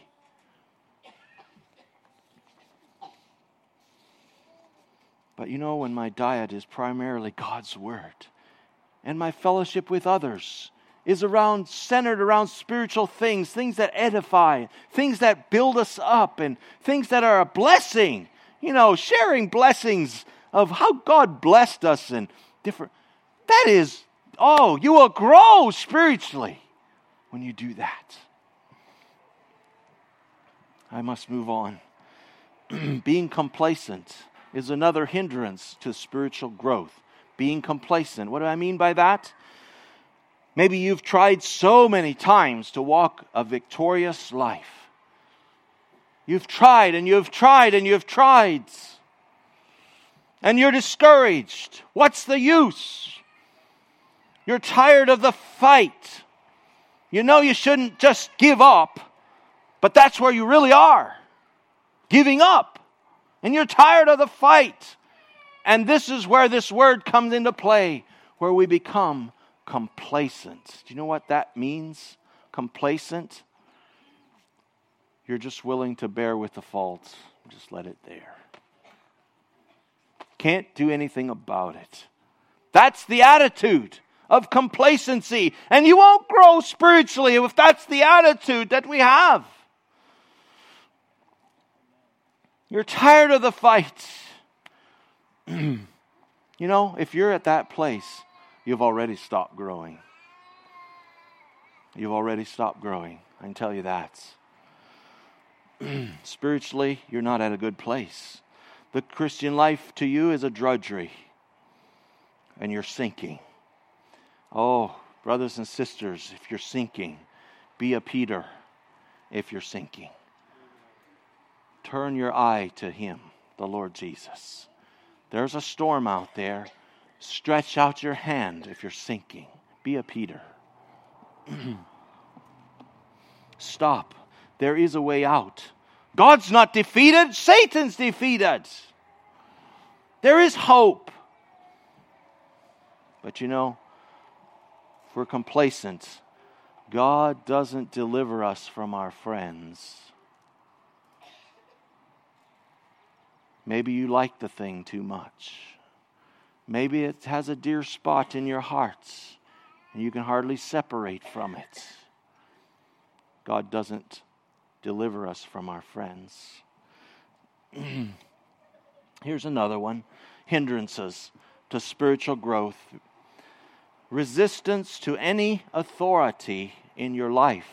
But you know, when my diet is primarily God's Word, and my fellowship with others is around, centered around spiritual things, things that edify, things that build us up, and things that are a blessing, you know, sharing blessings of how God blessed us and different. That is, oh, you will grow spiritually when you do that. I must move on. Being complacent is another hindrance to spiritual growth. Being complacent. What do I mean by that? Maybe you've tried so many times to walk a victorious life. You've tried and you've tried and you've tried. And you're discouraged. What's the use? You're tired of the fight. You know you shouldn't just give up, but that's where you really are. Giving up. And you're tired of the fight. And this is where this word comes into play, where we become complacent. Do you know what that means? Complacent? You're just willing to bear with the faults. Just let it there. Can't do anything about it. That's the attitude of complacency. And you won't grow spiritually if that's the attitude that we have. You're tired of the fight. You know, if you're at that place, you've already stopped growing. You've already stopped growing. I can tell you that. Spiritually, you're not at a good place. The Christian life to you is a drudgery. And you're sinking. Oh, brothers and sisters, if you're sinking, be a Peter if you're sinking. Turn your eye to Him, the Lord Jesus. There's a storm out there. Stretch out your hand if you're sinking. Be a Peter. Stop. There is a way out. God's not defeated. Satan's defeated. There is hope. But you know, if we're complacent, God doesn't deliver us from our friends. Maybe you like the thing too much. Maybe it has a dear spot in your hearts and you can hardly separate from it. God doesn't deliver us from our friends. Here's another one. Hindrances to spiritual growth. Resistance to any authority in your life.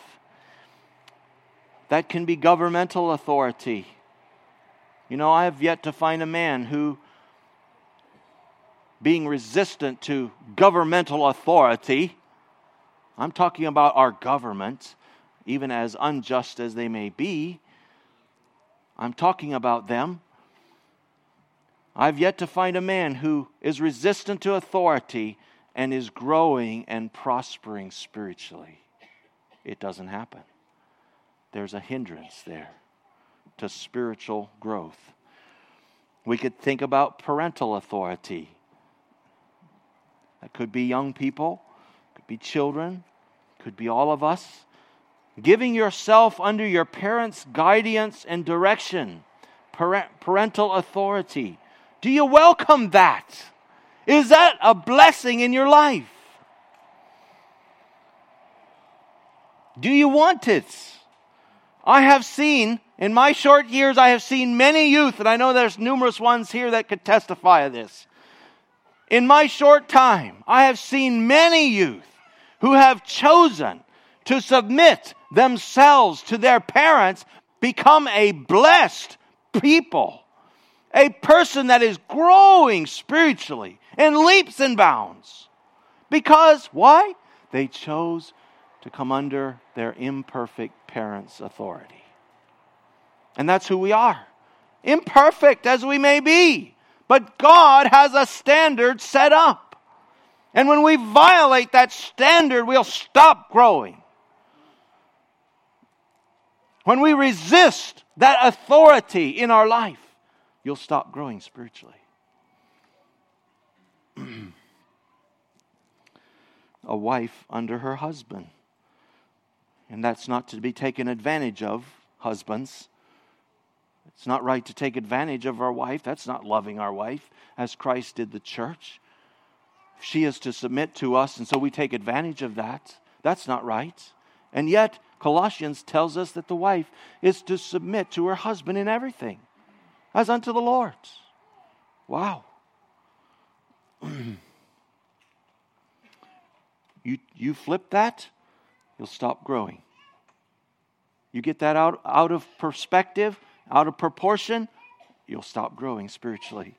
That can be governmental authority. You know, I have yet to find a man who, being resistant to governmental authority, I'm talking about our government, even as unjust as they may be, I'm talking about them. I've yet to find a man who is resistant to authority and is growing and prospering spiritually. It doesn't happen. There's a hindrance there to spiritual growth. We could think about parental authority. That could be young people, could be children, could be all of us. Giving yourself under your parents' guidance and direction, parental authority. Do you welcome that? Is that a blessing in your life? Do you want it? I have seen, in my short years, I have seen many youth, and I know there's numerous ones here that could testify of this. In my short time, I have seen many youth who have chosen to submit themselves to their parents, become a blessed people. A person that is growing spiritually in leaps and bounds. Because, why? They chose to come under their imperfect parents' authority. And that's who we are. Imperfect as we may be. But God has a standard set up. And when we violate that standard, we'll stop growing. When we resist that authority in our life, you'll stop growing spiritually. A wife under her husband. And that's not to be taken advantage of, husbands. It's not right to take advantage of our wife. That's not loving our wife as Christ did the church. She is to submit to us, and so we take advantage of that. That's not right. And yet, Colossians tells us that the wife is to submit to her husband in everything, as unto the Lord. Wow. you you flip that, you'll stop growing. You get that out, out of perspective, out of proportion, you'll stop growing spiritually.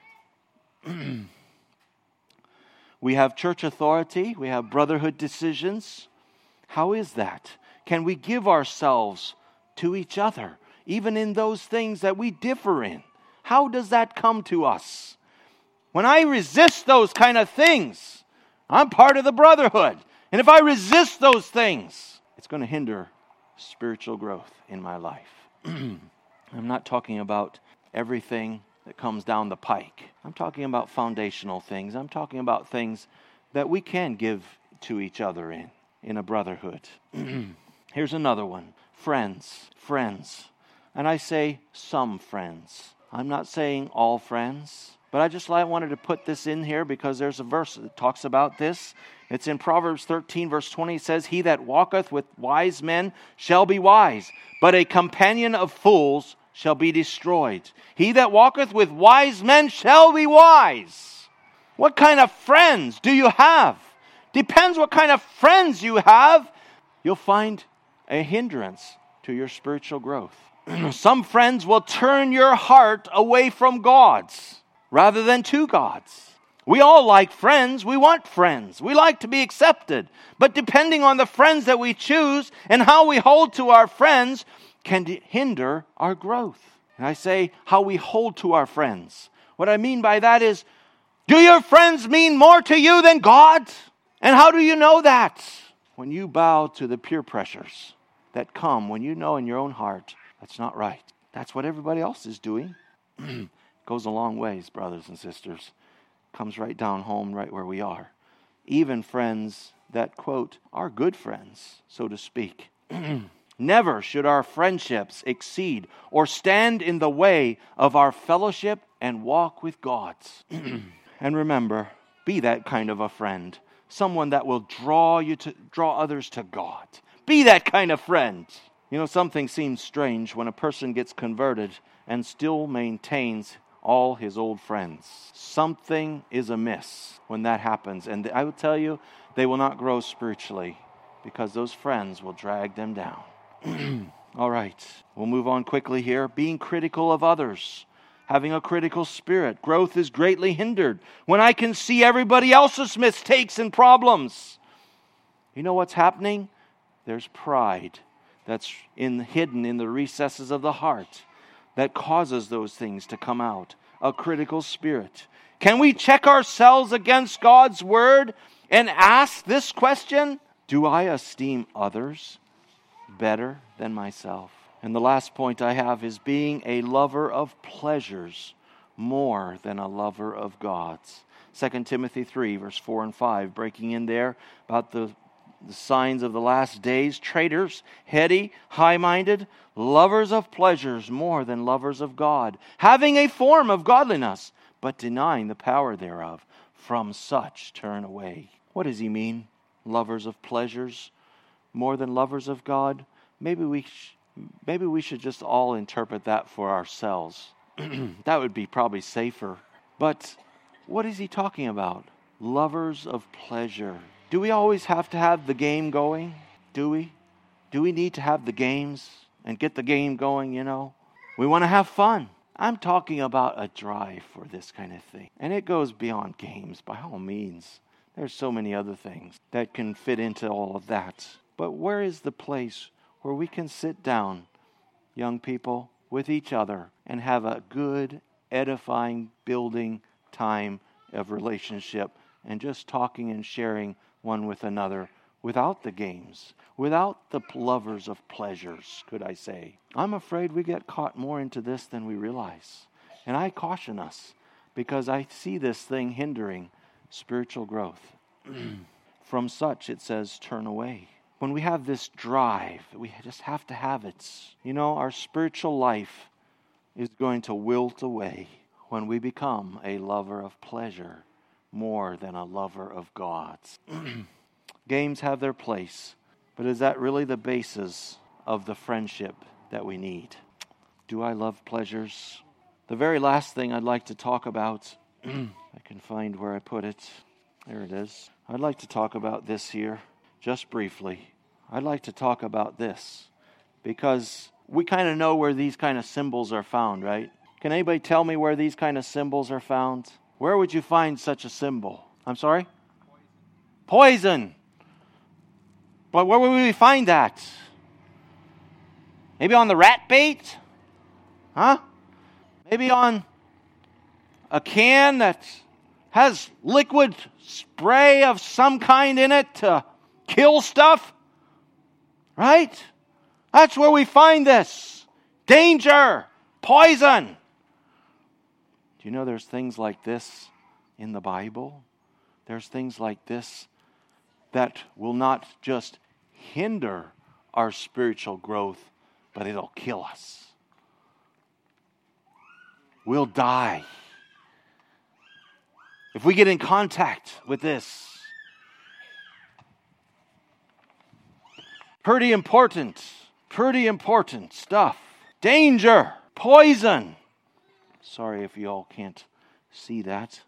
We have church authority, we have brotherhood decisions. How is that? Can we give ourselves to each other, even in those things that we differ in? How does that come to us? When I resist those kind of things, I'm part of the brotherhood. And if I resist those things, it's going to hinder spiritual growth in my life. I'm not talking about everything that comes down the pike. I'm talking about foundational things. I'm talking about things that we can give to each other in, in a brotherhood. Here's another one. Friends. Friends. And I say some friends. I'm not saying all friends. But I just wanted to put this in here because there's a verse that talks about this. It's in Proverbs thirteen, verse twenty. It says, "He that walketh with wise men shall be wise, but a companion of fools shall be destroyed. He that walketh with wise men shall be wise." What kind of friends do you have? Depends what kind of friends you have. You'll find a hindrance to your spiritual growth. Some friends will turn your heart away from God's rather than to God's. We all like friends. We want friends. We like to be accepted. But depending on the friends that we choose and how we hold to our friends can hinder our growth. And I say how we hold to our friends. What I mean by that is, do your friends mean more to you than God? And how do you know that? When you bow to the peer pressures that come when you know in your own heart that's not right. That's what everybody else is doing. Goes a long ways, brothers and sisters. Comes right down home, right where we are. Even friends that, quote, are good friends, so to speak. Never should our friendships exceed or stand in the way of our fellowship and walk with God. And remember, be that kind of a friend. Someone that will draw you to draw others to God. Be that kind of friend. You know, something seems strange when a person gets converted and still maintains all his old friends. Something is amiss when that happens. And I will tell you, they will not grow spiritually because those friends will drag them down. All right, we'll move on quickly here. Being critical of others. Having a critical spirit. Growth is greatly hindered when I can see everybody else's mistakes and problems. You know what's happening? There's pride that's in, hidden in the recesses of the heart that causes those things to come out. a critical spirit? Can we check ourselves against God's word and ask this question? Do I esteem others better than myself? And the last point I have is being a lover of pleasures more than a lover of God's. Second Timothy three, verse four and five, breaking in there about the, the signs of the last days. Traitors, heady, high-minded, lovers of pleasures more than lovers of God, having a form of godliness, but denying the power thereof. From such turn away. What does he mean? Lovers of pleasures more than lovers of God? Maybe we, sh- maybe we should just all interpret that for ourselves. That would be probably safer. But what is he talking about? Lovers of pleasure. Do we always have to have the game going? Do we? Do we need to have the games and get the game going, you know? We want to have fun. I'm talking about a drive for this kind of thing. And it goes beyond games, by all means. There's so many other things that can fit into all of that. But where is the place where we can sit down, young people, with each other and have a good, edifying, building time of relationship and just talking and sharing one with another without the games, without the lovers of pleasures, could I say. I'm afraid we get caught more into this than we realize. And I caution us because I see this thing hindering spiritual growth. From such, it says, turn away. When we have this drive, we just have to have it. You know, our spiritual life is going to wilt away when we become a lover of pleasure more than a lover of God's. Games have their place, but is that really the basis of the friendship that we need? Do I love pleasures? The very last thing I'd like to talk about, I can find where I put it. There it is. I'd like to talk about this here, just briefly. I'd like to talk about this, because we kind of know where these kind of symbols are found, right? Can anybody tell me where these kind of symbols are found? Where would you find such a symbol? I'm sorry? Poison. Poison. But where would we find that? Maybe on the rat bait? Huh? Maybe on a can that has liquid spray of some kind in it to kill stuff? Right? That's where we find this. Danger. Poison. Do you know there's things like this in the Bible? There's things like this that will not just hinder our spiritual growth, but it'll kill us. We'll die if we get in contact with this. Pretty important, pretty important stuff. Danger, poison. Sorry if you all can't see that.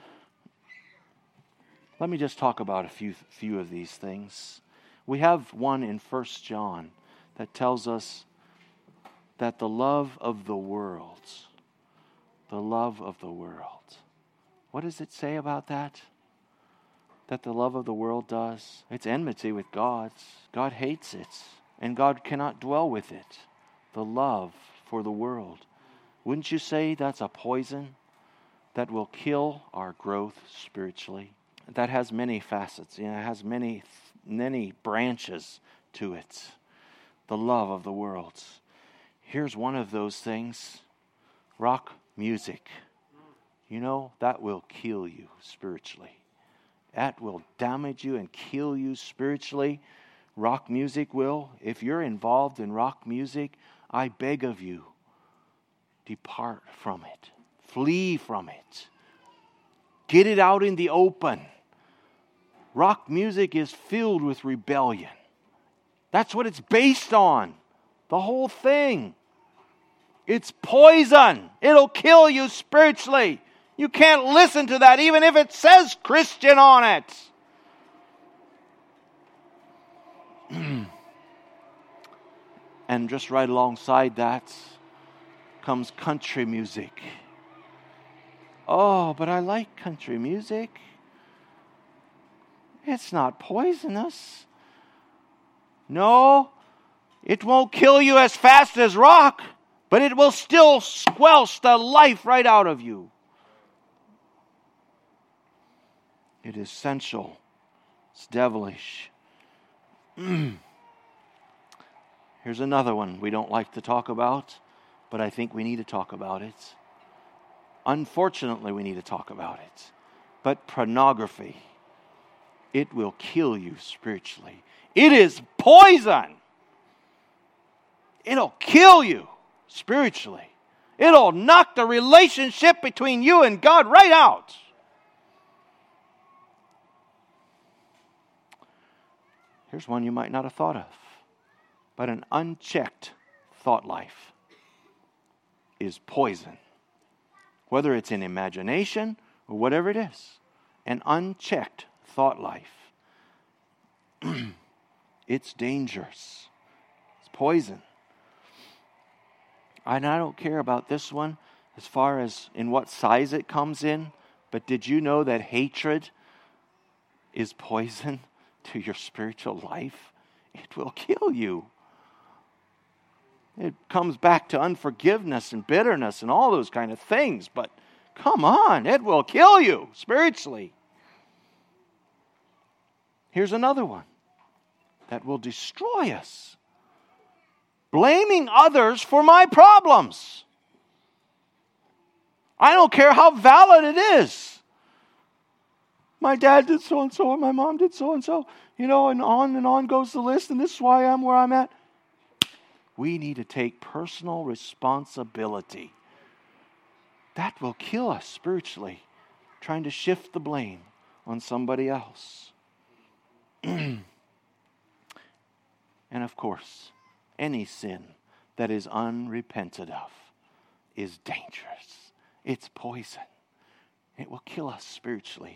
Let me just talk about a few few of these things. We have one in First John that tells us that the love of the world, the love of the world. What does it say about that? That the love of the world does? It's enmity with God. God hates it, and God cannot dwell with it. The love for the world. Wouldn't you say that's a poison that will kill our growth spiritually? That has many facets. You know, it has many, many branches to it. The love of the world. Here's one of those things. Rock music. You know, that will kill you spiritually. That will damage you and kill you spiritually. Rock music will. If you're involved in rock music, I beg of you, depart from it. Flee from it. Get it out in the open. Rock music is filled with rebellion. That's what it's based on. The whole thing. It's poison. It'll kill you spiritually. You can't listen to that even if it says Christian on it. And just right alongside that comes country music. Oh, but I like country music. It's not poisonous. No, it won't kill you as fast as rock, but it will still squelch the life right out of you. It is sensual. It's devilish. Here's another one we don't like to talk about, but I think we need to talk about it. Unfortunately, we need to talk about it. But pornography, it will kill you spiritually. It is poison. It'll kill you spiritually. It'll knock the relationship between you and God right out. Here's one you might not have thought of. But an unchecked thought life is poison. Whether it's in imagination or whatever it is. An unchecked thought life. It's dangerous. It's poison. And I don't care about this one as far as in what size it comes in. But did you know that hatred is poison to your spiritual life? It will kill you. It comes back to unforgiveness and bitterness and all those kind of things. But come on, it will kill you spiritually. Here's another one that will destroy us. Blaming others for my problems. I don't care how valid it is. My dad did so-and-so, and my mom did so-and-so. You know, and on and on goes the list, and this is why I'm where I'm at. We need to take personal responsibility. That will kill us spiritually, trying to shift the blame on somebody else. And of course, any sin that is unrepented of is dangerous. It's poison. It will kill us spiritually.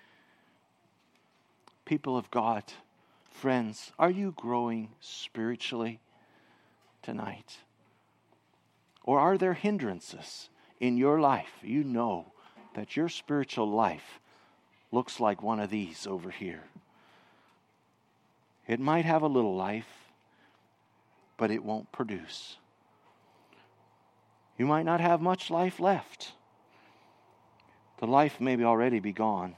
People of God, friends, are you growing spiritually tonight? Or are there hindrances in your life? You know that your spiritual life looks like one of these over here. It might have a little life, but it won't produce. You might not have much life left. The life may be already be gone.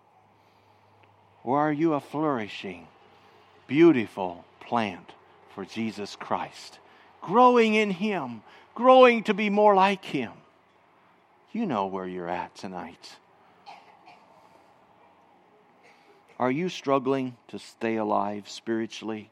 Or are you a flourishing, beautiful plant for Jesus Christ? Growing in Him, growing to be more like Him. You know where you're at tonight. Are you struggling to stay alive spiritually?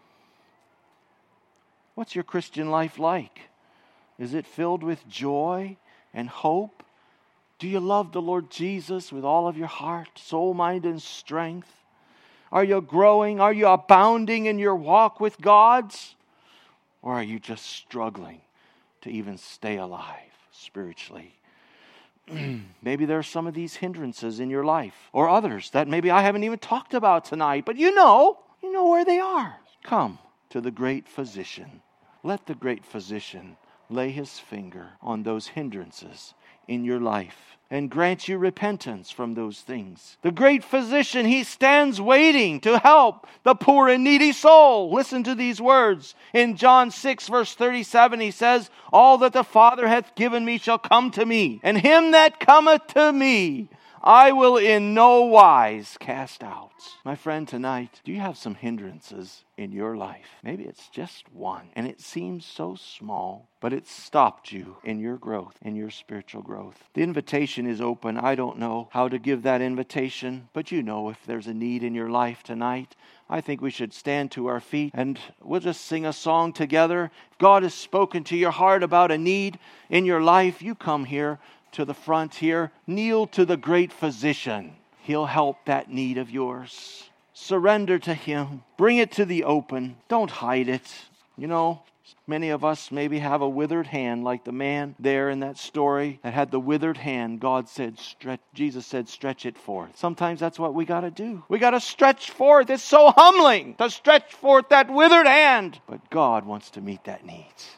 What's your Christian life like? Is it filled with joy and hope? Do you love the Lord Jesus with all of your heart, soul, mind, and strength? Are you growing? Are you abounding in your walk with God? Or are you just struggling to even stay alive spiritually? Maybe there are some of these hindrances in your life, or others that maybe I haven't even talked about tonight, but you know, you know where they are. Come to the great physician. Let the great physician lay his finger on those hindrances in your life and grant you repentance from those things. The great physician, He stands waiting to help the poor and needy soul. Listen to these words. In John six verse thirty-seven, He says, all that the Father hath given me shall come to me, and him that cometh to me I will in no wise cast out. My friend, tonight, do you have some hindrances in your life? Maybe it's just one, and it seems so small, but it's stopped you in your growth, in your spiritual growth. The invitation is open. I don't know how to give that invitation, but you know if there's a need in your life tonight, I think we should stand to our feet and we'll just sing a song together. If God has spoken to your heart about a need in your life, you come here to the front here. Kneel to the great physician. He'll help that need of yours. Surrender to Him. Bring it to the open. Don't hide it. You know, many of us maybe have a withered hand, like the man there in that story that had the withered hand. God said, stretch, Jesus said, stretch it forth. Sometimes that's what we got to do. We got to stretch forth. It's so humbling to stretch forth that withered hand. But God wants to meet that need.